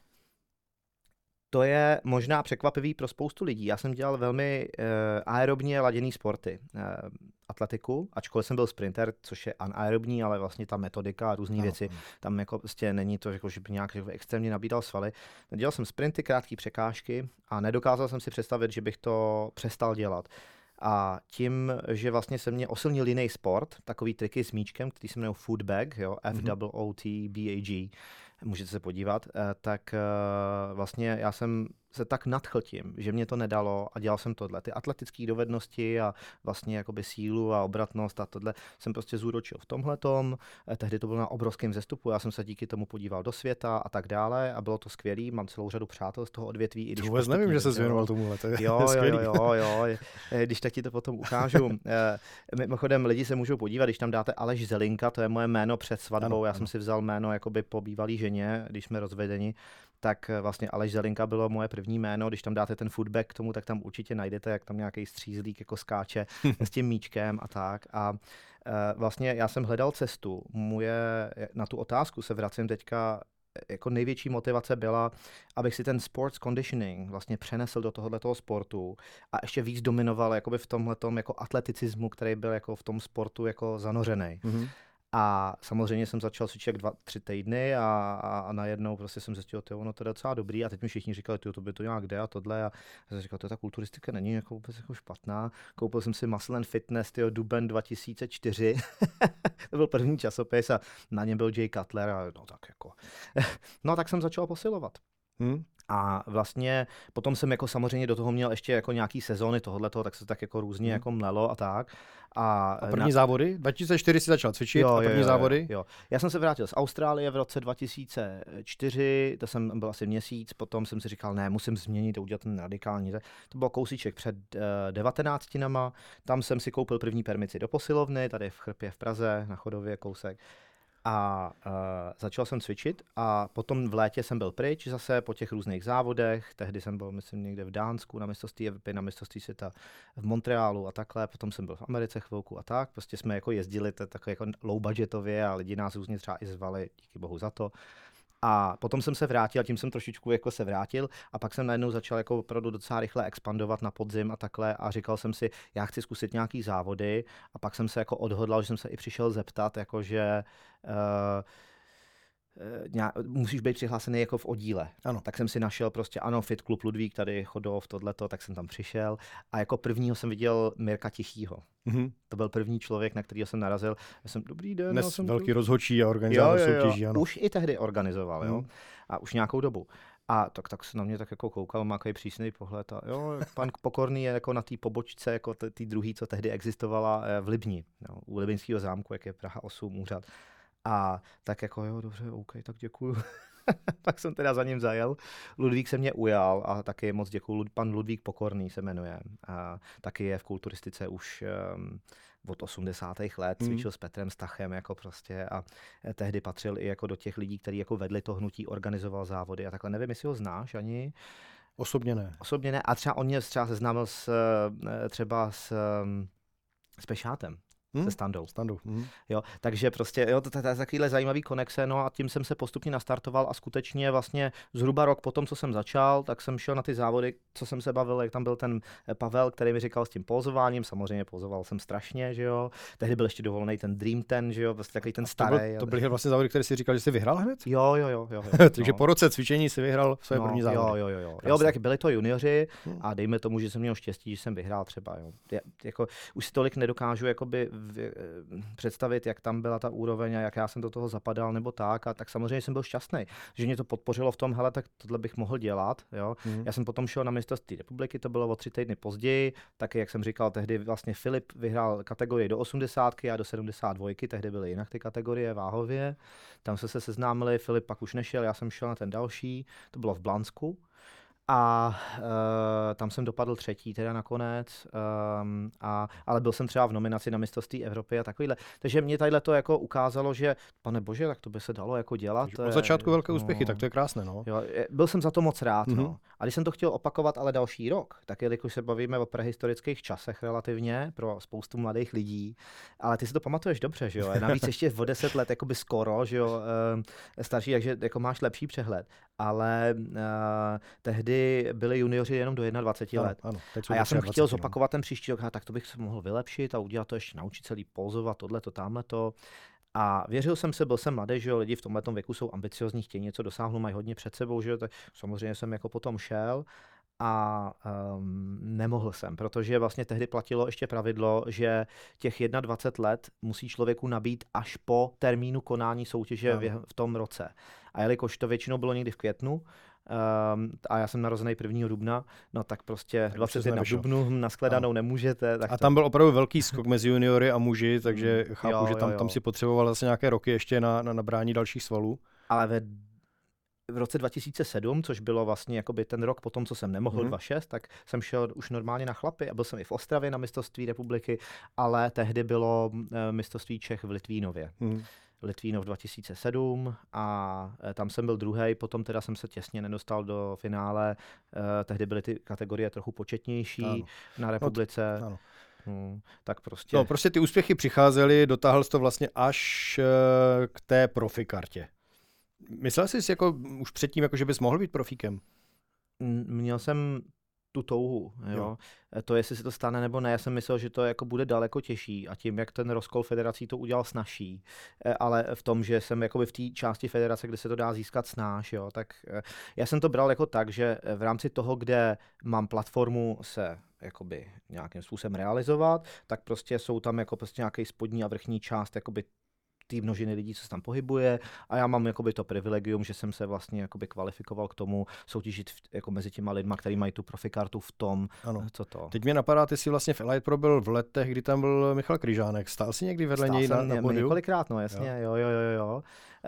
To je možná překvapivý pro spoustu lidí. Já jsem dělal velmi aerobně laděný sporty. Atletiku, ačkoliv jsem byl sprinter, což je anaerobní, ale vlastně ta metodika a různé věci, tam jako prostě není to, jako, že by nějak extrémně nabídal svaly. Dělal jsem sprinty, krátké překážky a nedokázal jsem si představit, že bych to přestal dělat. A tím, že vlastně se mě osilnil jiný sport, takový triky s míčkem, který se jmenuje footbag, jo, FOOTBAG, můžete se podívat, tak vlastně já jsem se tak nadchl tím, že mě to nedalo a dělal jsem tohle. Ty atletické dovednosti a vlastně jakoby sílu a obratnost a tohle jsem prostě zúročil v tomhletom. Tehdy to bylo na obrovském vzestupu, já jsem se díky tomu podíval do světa a tak dále a bylo to skvělý, mám celou řadu přátel z toho odvětví. I když vůbec nevím, že se zvěnoval tomuhle, to je jo, skvělý. Jo, když tak ti to potom ukážu. Mimochodem lidi se můžou podívat, když tam dáte Aleš Zelinka, to je moje jméno před svatbou, já jsem si vzal jméno jakoby po bývalý ženě, když jsme rozvedeni, tak vlastně Aleš Zelinka bylo moje první jméno, když tam dáte ten footbag k tomu, tak tam určitě najdete, jak tam nějaký střízlík jako skáče s tím míčkem a tak. A vlastně já jsem hledal cestu, na tu otázku se vracím teďka, jako největší motivace byla, abych si ten sports conditioning vlastně přenesl do tohoto sportu a ještě víc dominoval jakoby v tomhletom jako atleticismu, který byl jako v tom sportu jako zanořený. A samozřejmě jsem začal cvičit 2-3 týdny a najednou prostě jsem zjistil, ono to je docela dobrý a teď mi všichni říkali, to by to nějak jde a tohle a já jsem říkal, ta kulturistika není jako vůbec jako špatná. Koupil jsem si Muscle and Fitness, duben 2004, to byl první časopis a na něm byl Jay Cutler a no tak jako. No tak jsem začal posilovat. A vlastně potom jsem jako samozřejmě do toho měl ještě jako nějaký sezóny tohoto, tak se tak jako různě jako mlelo a tak. A první závody? 2004 si začal cvičit a první závody? Jo. Já jsem se vrátil z Austrálie v roce 2004, to jsem byl asi měsíc, potom jsem si říkal, ne, musím změnit a udělat ten radikální. To byl kousíček před 19, tam jsem si koupil první permici do posilovny, tady v Chrpě v Praze, na Chodově kousek. A začal jsem cvičit a potom v létě jsem byl pryč zase po těch různých závodech. Tehdy jsem byl, myslím, někde v Dánsku na mistrovství Evropy, na mistrovství světa v Montrealu a takhle. Potom jsem byl v Americe chvilku a tak. Prostě jsme jako jezdili takové jako low budgetově a lidi nás různě třeba i zvali, díky bohu za to. A potom jsem se vrátil, tím jsem trošičku jako se vrátil a pak jsem najednou začal jako opravdu docela rychle expandovat na podzim a takhle a říkal jsem si, já chci zkusit nějaký závody a pak jsem se jako odhodlal, že jsem se i přišel zeptat, jakože musíš být přihlášený jako v oddíle. Ano. Tak jsem si našel prostě, ano, Fit Klub Ludvík, tady Chodov, tohleto, tak jsem tam přišel a jako prvního jsem viděl Mirka Tichýho. To byl první člověk, na kterého jsem narazil. Já jsem, dobrý den. Dnes jsem velký rozhodčí a organizátor soutěží, ano. Už i tehdy organizoval, jo. A už nějakou dobu. A tak se na mě tak jako koukal, má takový přísný pohled a jo, pan Pokorný je jako na té pobočce, jako té druhý, co tehdy existovala v Libni, jo, u Libinského zámku, jak je Praha 8 úřad. A tak jako jo, dobře, OK, tak děkuju. Tak jsem teda za ním zajel. Ludvík se mě ujal a taky moc děkuju. Pan Ludvík Pokorný se jmenuje. A taky je v kulturistice už od 80. let, cvičil s Petrem Stachem jako prostě a tehdy patřil i jako do těch lidí, kteří jako vedli to hnutí, organizoval závody a takhle. Nevím, jestli ho znáš ani. Osobně ne. Osobně ne. A třeba on mě třeba seznámil třeba s Pešátem. Se Standou. Jo, takže prostě jo, to je takovýhle zajímavý konexe, no a tím jsem se postupně nastartoval a skutečně vlastně zhruba rok potom, co jsem začal, tak jsem šel na ty závody, co jsem se bavil, jak tam byl ten Pavel, který mi říkal s tím pózováním, samozřejmě pózoval jsem strašně, že jo, tehdy byl ještě dovolený ten Dream Ten, že jo, vlastně takový ten starý. To byly vlastně závody, které si říkal, že jsi vyhrál hned? Jo. Takže po roce cvičení si vyhrál své první závody. Jo, tak byli to junioři a dejme tomu, že jsem měl štěstí, že jsem vyhrál třeba, jo. Jako už si tolik nedokážu jakoby představit, jak tam byla ta úroveň a jak já jsem do toho zapadal nebo tak a tak samozřejmě jsem byl šťastný, že mě to podpořilo v tom, hele, tak tohle bych mohl dělat, jo. Já jsem potom šel na mistrovství republiky, to bylo o 3 týdny později, taky jak jsem říkal, tehdy vlastně Filip vyhrál kategorii do 80 a do 72, tehdy byly jinak ty kategorie váhově, tam jsme se seznámili, Filip pak už nešel, já jsem šel na ten další, to bylo v Blansku. A tam jsem dopadl 3. teda nakonec, ale byl jsem třeba v nominaci na mistrovství Evropy a takovýhle. Takže mě tadyhle to jako ukázalo, že pane bože, tak to by se dalo jako dělat. Od začátku velké úspěchy, tak to je krásné, no. Jo, byl jsem za to moc rád, no. A když jsem to chtěl opakovat ale další rok, tak jelikož se bavíme o prehistorických časech relativně pro spoustu mladých lidí, ale ty si to pamatuješ dobře, že jo? Navíc ještě o 10 let jakoby skoro, že jo, starší, takže jako máš lepší přehled. Ale tehdy byli junioři jenom do 21 let. Ano, a já jsem chtěl zopakovat ten příští rok, tak to bych se mohl vylepšit a udělat to ještě, naučit celý pózovat, tohleto, tamhleto. A věřil jsem se, byl jsem mladý, že jo, lidi v tomhletom věku jsou ambiciozní, chtějí něco dosáhnout, mají hodně před sebou, že jo, tak samozřejmě jsem jako potom šel a nemohl jsem, protože vlastně tehdy platilo ještě pravidlo, že těch 21 let musí člověku nabít až po termínu konání soutěže v tom roce. A jelikož to většinou bylo někdy v květnu, a já jsem narozený 1. dubna, no tak prostě 21 v dubnu na shledanou nemůžete. Tak a tam byl opravdu velký skok mezi juniory a muži, takže chápu, že tam si potřeboval zase nějaké roky ještě na nabrání dalších svalů. Ale v roce 2007, což bylo vlastně jakoby ten rok potom, co jsem nemohl 2006, tak jsem šel už normálně na chlapy a byl jsem i v Ostravě na mistrovství republiky, ale tehdy bylo mistrovství Čech v Litvínově. Litvínov 2007 a tam jsem byl druhý, potom teda jsem se těsně nedostal do finále, tehdy byly ty kategorie trochu početnější na republice. Ano. Tak prostě. No, prostě ty úspěchy přicházely, dotáhl jsi to vlastně až k té profi kartě. Myslel jsi jako už předtím, jako že bys mohl být profíkem? Měl jsem tu touhu, jo. To, jestli se to stane nebo ne, já jsem myslel, že to jako bude daleko těžší a tím, jak ten rozkol federací to udělal snazší, ale v tom, že jsem jakoby v té části federace, kde se to dá získat snáš, jo, tak já jsem to bral jako tak, že v rámci toho, kde mám platformu se jakoby nějakým způsobem realizovat, tak prostě jsou tam jako prostě nějaký spodní a vrchní část jakoby té množiny lidí, co se tam pohybuje, a já mám jakoby to privilegium, že jsem se vlastně jakoby kvalifikoval k tomu soutěžit jako mezi těma lidma, kteří mají tu profikartu v tom, co to. Teď mě napadá, ty jsi vlastně v Elite Pro byl v letech, kdy tam byl Michal Kryžánek. Stál jsi někdy vedle něj na podiu? Několikrát, no jasně, jo.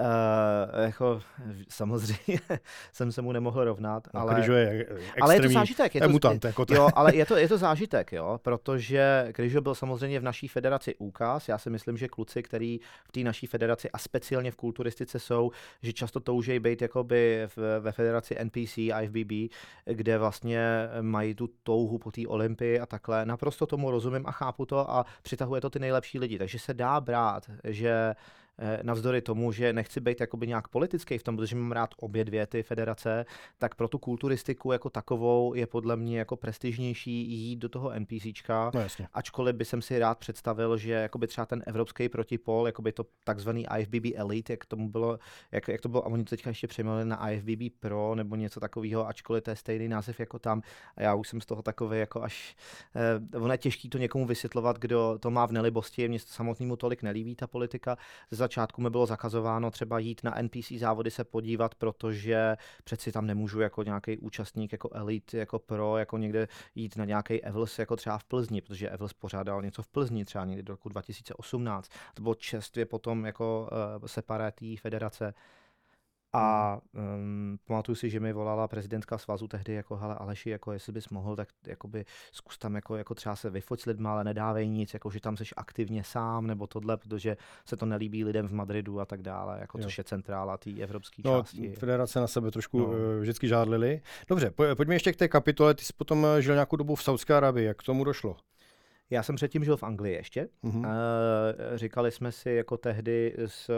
Jako samozřejmě jsem se mu nemohl rovnat, ale Kryžo je extrémní, ale je to zážitek, je mutant. Jo, ale je to zážitek, jo, protože Kryžo byl samozřejmě v naší federaci úkaz. Já si myslím, že kluci, kteří v té naší federaci a speciálně v kulturistice jsou, že často toužejí být jakoby ve federaci NPC, IFBB, kde vlastně mají tu touhu po té olympii a takhle. Naprosto tomu rozumím a chápu to a přitahuje to ty nejlepší lidi. Takže se dá brát, že navzdory tomu, že nechci být jakoby nějak politický v tom, protože mám rád obě dvě ty federace, tak pro tu kulturistiku jako takovou je podle mě jako prestižnější jít do toho NPCčka, ačkoliv by jsem si rád představil, že jakoby třeba ten evropský protipol, jakoby to takzvaný IFBB Elite, jak tomu bylo, jak to bylo, a oni teďka ještě přejmenovali na IFBB Pro nebo něco takového, ačkoliv to je stejný název jako tam, a já už jsem z toho takový jako až, ono je těžký to někomu vysvětlovat, kdo to má v nelibosti, mně samotnému tolik nelíbí ta politika. Začátku mi bylo zakazováno třeba jít na NPC závody se podívat, protože přeci tam nemůžu jako nějaký účastník jako Elite, jako Pro, jako někde jít na nějaký Evels jako třeba v Plzni, protože Evels pořádal něco v Plzni třeba někdy do roku 2018. To bylo čerstvě potom jako separátní federace. A pamatuju si, že mi volala prezidentka svazu tehdy jako hele Aleši, jako jestli bys mohl, tak jakoby zkus tam jako třeba se vyfoť s lidma, ale nedávej nic, jako že tam seš aktivně sám nebo tohle, protože se to nelíbí lidem v Madridu a tak dále, jako což je centrála té evropské části. Federace na sebe trošku vždycky žádlili. Dobře, pojďme ještě k té kapitole, ty jsi potom žil nějakou dobu v Saudské Arábii, jak k tomu došlo? Já jsem předtím žil v Anglii ještě. Říkali jsme si jako tehdy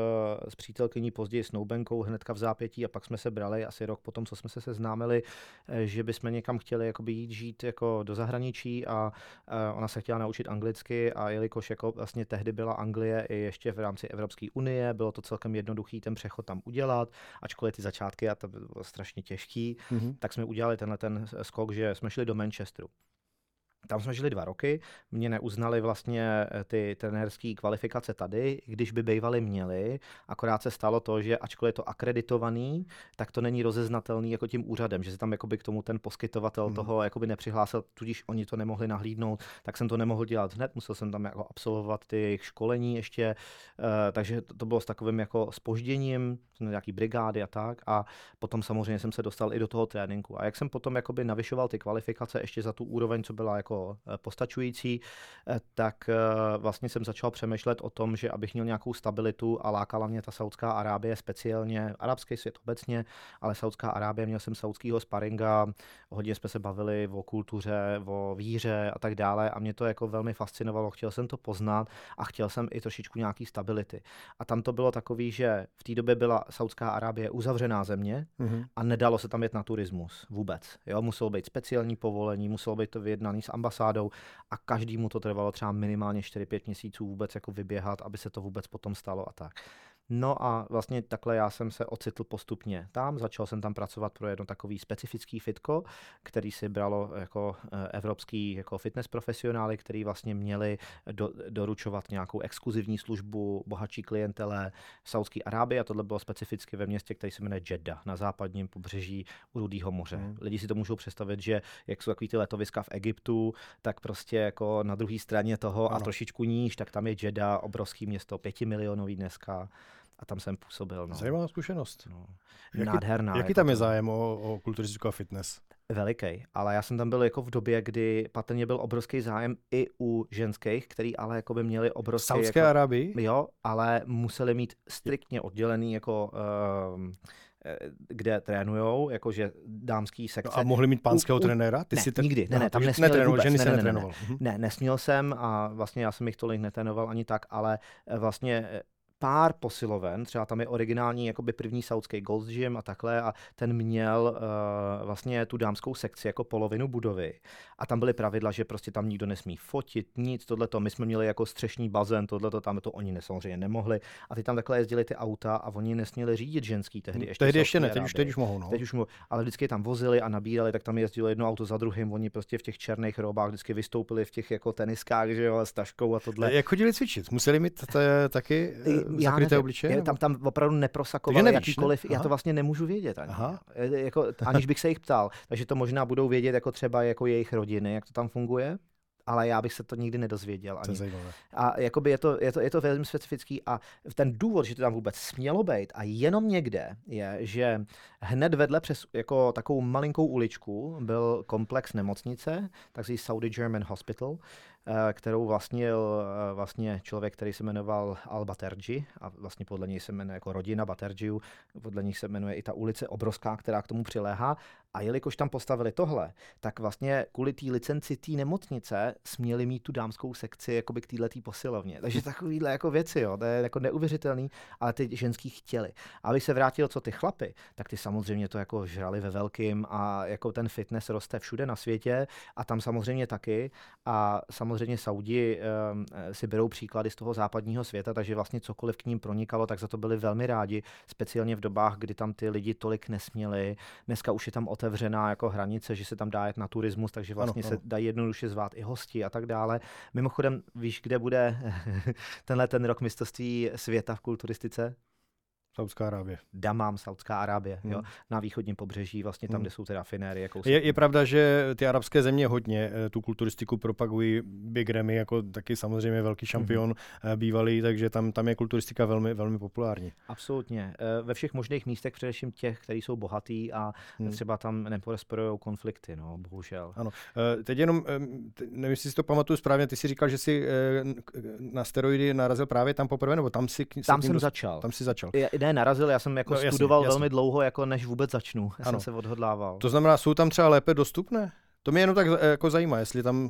s přítelkyní, později s Noubenkou hnedka v zápětí, a pak jsme se brali asi rok potom, co jsme se seznámili, že bychom někam chtěli jakoby jít žít jako do zahraničí, a ona se chtěla naučit anglicky, a jelikož jako vlastně tehdy byla Anglie i ještě v rámci Evropské unie, bylo to celkem jednoduchý ten přechod tam udělat, ačkoliv ty začátky a to bylo strašně těžký, tak jsme udělali ten skok, že jsme šli do Manchesteru. Tam jsme žili 2 roky, mě neuznali vlastně ty trenérské kvalifikace tady, když by bývali měli, akorát se stalo to, že ačkoliv je to akreditovaný, tak to není rozeznatelný jako tím úřadem, že se tam jakoby k tomu ten poskytovatel toho jakoby nepřihlásil, tudíž oni to nemohli nahlídnout, tak jsem to nemohl dělat hned, musel jsem tam jako absolvovat ty jejich školení ještě, takže to bylo s takovým jako zpožděním, nějaký brigády a tak, a potom samozřejmě jsem se dostal i do toho tréninku. A jak jsem potom jakoby navyšoval ty kvalifikace ještě za tu úroveň, co byla jako postačující, tak vlastně jsem začal přemýšlet o tom, že abych měl nějakou stabilitu, a lákala mě ta Saudská Arábie speciálně, arabský svět obecně, ale Saudská Arábie, měl jsem saudskýho sparinga, hodně jsme se bavili o kultuře, o víře a tak dále, a mě to jako velmi fascinovalo, chtěl jsem to poznat a chtěl jsem i trošičku nějaký stability. A tam to bylo takový, že v té době byla Saudská Arábie uzavřená země a nedalo se tam jet na turismus vůbec. Jo, muselo být speciální povolení, muselo být to vyjednaný s ambasádou, a každému to trvalo třeba minimálně 4-5 měsíců vůbec jako vyběhat, aby se to vůbec potom stalo a tak. No a vlastně takhle já jsem se ocitl postupně tam, začal jsem tam pracovat pro jedno takový specifický fitko, který si bralo jako evropský jako fitness profesionály, který vlastně měli doručovat nějakou exkluzivní službu bohatší klientele v Saudské Arábii, a tohle bylo specificky ve městě, který se jmenuje Jeddah, na západním pobřeží u Rudého moře. Lidi si to můžou představit, že jak jsou takový ty letoviska v Egyptu, tak prostě jako na druhé straně toho a trošičku níž, tak tam je Jeddah, obrovský město, 5milionový dneska. A tam jsem působil. No. Zajímavá zkušenost. No. Nádherná. Jaký tam je zájem o kulturistiku a fitness? Veliký, ale já jsem tam byl jako v době, kdy patrně byl obrovský zájem i u ženských, který ale jako by měli obrovský... Saudské jako, Arábii? Jo, ale museli mít striktně oddělený jako... kde trénujou, jakože dámský sekce. No a mohli mít pánského trenéra? Ty nikdy. Ne, tam nesměl vůbec. Ženy se netrénoval. Ne, nesměl jsem, a vlastně já jsem jich tolik netrénoval ani tak, ale vlastně pár posiloven, třeba tam je originální jakoby první saudský Gold's Gym a takhle, a ten měl vlastně tu dámskou sekci jako polovinu budovy, a tam byly pravidla, že prostě tam nikdo nesmí fotit, nic, tohleto, my jsme měli jako střešní bazén, tohleto, tam to oni samozřejmě nemohli, a ty tam takhle jezdili ty auta a oni nesměli řídit ženský tehdy. Ještě ne, teď už mohou. No. Teď už mohou, ale vždycky tam vozili a nabírali, tak tam jezdilo jedno auto za druhým, oni prostě v těch černých robách vždycky vystoupili v těch jako teniskách, že jo, s taškou a tohle. Jak chodili cvičit? Museli mít taky zakryté obličeje? Tam opravdu neprosakovali jakýkoliv, já to vlastně nemůžu vědět ani. Jako, aniž bych se jich ptal. Takže to možná budou vědět jako třeba jako jejich rodiny, jak to tam funguje. Ale já bych se to nikdy nedozvěděl. Ani. To je zajímavé. A jakoby je to velmi specifický a ten důvod, že to tam vůbec smělo být a jenom někde je, že hned vedle přes jako takovou malinkou uličku byl komplex nemocnice, takzvaný Saudi German Hospital, kterou vlastnil vlastně člověk, který se jmenoval Al-Baterji a vlastně podle něj se jmenuje jako rodina Baterjiů, podle nich se jmenuje i ta ulice obrovská, která k tomu přiléhá. A jelikož tam postavili tohle, tak vlastně kvůli té licenci té nemocnice směli mít tu dámskou sekci jakoby k téhletý posilovně. Takže takovýhle jako věci, jo, to je jako neuvěřitelný, ale ty ženský chtěli. A abych se vrátil, co ty chlapy, tak ty samozřejmě to jako žrali ve velkým a jako ten fitness roste všude na světě a tam samozřejmě taky. A samozřejmě Saudi si berou příklady z toho západního světa, takže vlastně cokoliv k ním pronikalo, tak za to byli velmi rádi, speciálně v dobách, kdy tam ty lidi tolik nesměli. Dneska už je tam otevřená jako hranice, že se tam dá jet na turismus, takže vlastně se dají jednoduše zvát i hosti a tak dále. Mimochodem, víš, kde bude ten rok mistrovství světa v kulturistice? Saudská Arábie. Damám, Saudská Arábie, jo, na východním pobřeží, vlastně tam, kde jsou teda Finéry. Jako je pravda, že ty arabské země hodně tu kulturistiku propagují. Big Ramy jako taky samozřejmě velký šampion bývalý, takže tam je kulturistika velmi, velmi populární. Absolutně. Ve všech možných místech, především těch, kteří jsou bohatý a třeba tam neprosporují konflikty, no, bohužel. Ano. Teď jenom, nevím, jestli si to pamatuju správně, ty jsi říkal, že jsi na steroidy narazil právě tam poprvé, nebo tam si začal. Tam si začal. Ne, narazil, já jsem jako studoval velmi dlouho, jako než vůbec začnu. Já jsem se odhodlával. To znamená, jsou tam třeba lépe dostupné? To mě jenom tak jako zajímá, jestli tam...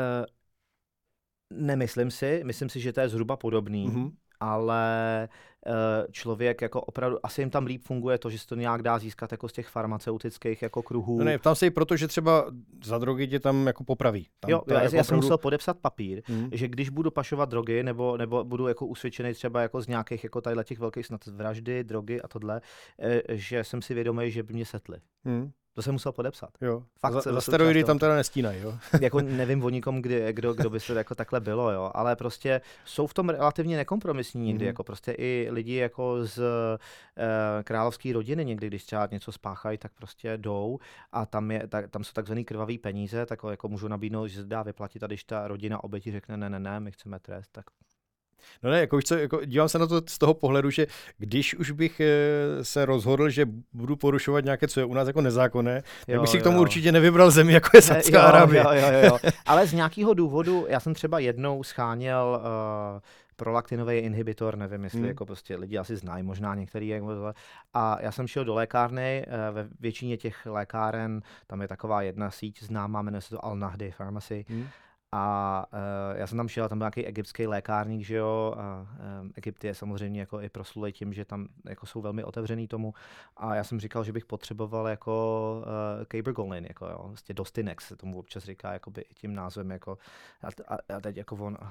Nemyslím si, myslím si, že to je zhruba podobný, ale člověk jako opravdu, asi jim tam líp funguje to, že se to nějak dá získat jako z těch farmaceutických jako kruhů. No ne, ptám se i proto, že třeba za drogy tě tam jako popraví. Tam jo, já jsem musel podepsat papír, že když budu pašovat drogy, nebo budu jako usvědčený třeba jako z nějakých jako tadyhle těch velkých snad vraždy, drogy a tohle, že jsem si vědomý, že by mě setli. To jsem musel podepsat. Jo. Fakt za steroidy tam teda nestínají, jo? Jako nevím o nikom, kdo by se jako takhle bylo, jo. Ale prostě jsou v tom relativně nekompromisní někdy, jako prostě i lidi jako z královské rodiny někdy, když třeba něco spáchají, tak prostě jdou a tam jsou takzvaný krvavý peníze, tak jako můžu nabídnout, že se dá vyplatit a když ta rodina oběti řekne ne, my chceme trest, tak... No ne, jako dívám se na to z toho pohledu, že když už bych se rozhodl, že budu porušovat nějaké, co je u nás jako nezákonné, tak bych si k tomu určitě nevybral zemi, jako je Saudská Arábie. Jo. Ale z nějakého důvodu, já jsem třeba jednou scháněl prolaktinový inhibitor, nevím, jestli jako prostě lidi asi znají, možná některý, jako a já jsem šel do lékárny, ve většině těch lékáren, tam je taková jedna síť známá, jmenuje se to Al-Nahdi Pharmacy, a já jsem tam šel, tam byl nějaký egyptský lékárník, že jo, a Egypt je samozřejmě jako i proslulý tím, že tam jako jsou velmi otevřený tomu a já jsem říkal, že bych potřeboval jako Cabergoline, jako jo, vlastně Dostinex se tomu občas říká, jakoby tím názvem, jako a teď jako on,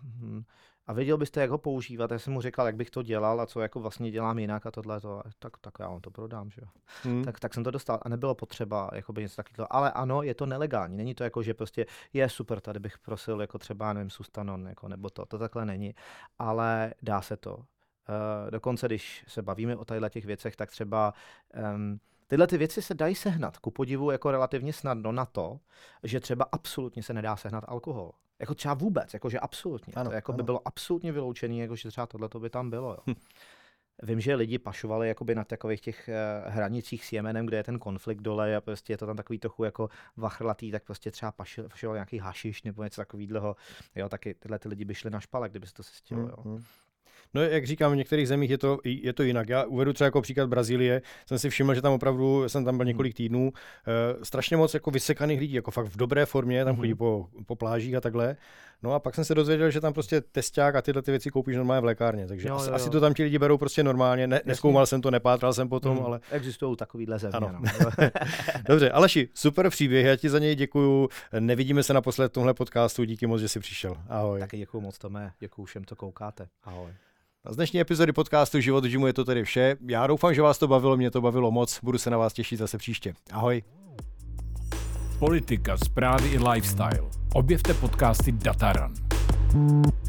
a věděl byste, jak ho používat, já jsem mu říkal, jak bych to dělal a co jako vlastně dělám jinak a tohleto, tak já vám to prodám, že jo. Tak jsem to dostal a nebylo potřeba jakoby něco takového, ale ano, je to nelegální, není to jako, že prostě je super, tady bych prosil jako třeba, nevím, Sustanon, jako, nebo to takhle není, ale dá se to. Dokonce, když se bavíme o těch věcech, tak třeba tyhle ty věci se dají sehnat, ku podivu jako relativně snadno na to, že třeba absolutně se nedá sehnat alkohol. Jako třeba vůbec, jakože absolutně. Ano, to jako by bylo absolutně vyloučené, jakože třeba tohleto by tam bylo. Jo. Vím, že lidi pašovali jakoby na takových těch hranicích s Jemenem, kde je ten konflikt dole a prostě je to tam takový trochu jako vachrlatý, tak prostě třeba pašoval nějaký hašiš nebo něco takového. Jo, taky tyhle ty lidi by šli na špalek, kdyby se to zjistilo. Jo. No, jak říkám, v některých zemích je to jinak. Já uvedu třeba jako příklad Brazílie. Jsem si všiml, že tam opravdu, jsem tam byl několik týdnů, strašně moc jako vysekaných lidí, jako fakt v dobré formě, tam chodí po plážích a takhle. No a pak jsem se dozvěděl, že tam prostě testák a tyhle ty věci koupíš normálně v lékárně, takže asi to tam ti lidi berou prostě normálně. Nezkoumal jsem to, nepátral jsem potom, ale... Existují takovýhle země. Ano. No. Dobře, Aleši, super příběh, já ti za něj děkuju. Nevidíme se naposled v tomhle podcastu, díky moc, že jsi přišel. Ahoj. Taky děkuju moc, Tome, děkuju všem, co koukáte. Ahoj. Z dnešní epizody podcastu Život v gymu je to tedy vše. Já doufám, že vás to bavilo, mě to bavilo moc. Budu se na vás těšit zase příště. Ahoj. Politika, zprávy i lifestyle. Objevte podcasty Dataran.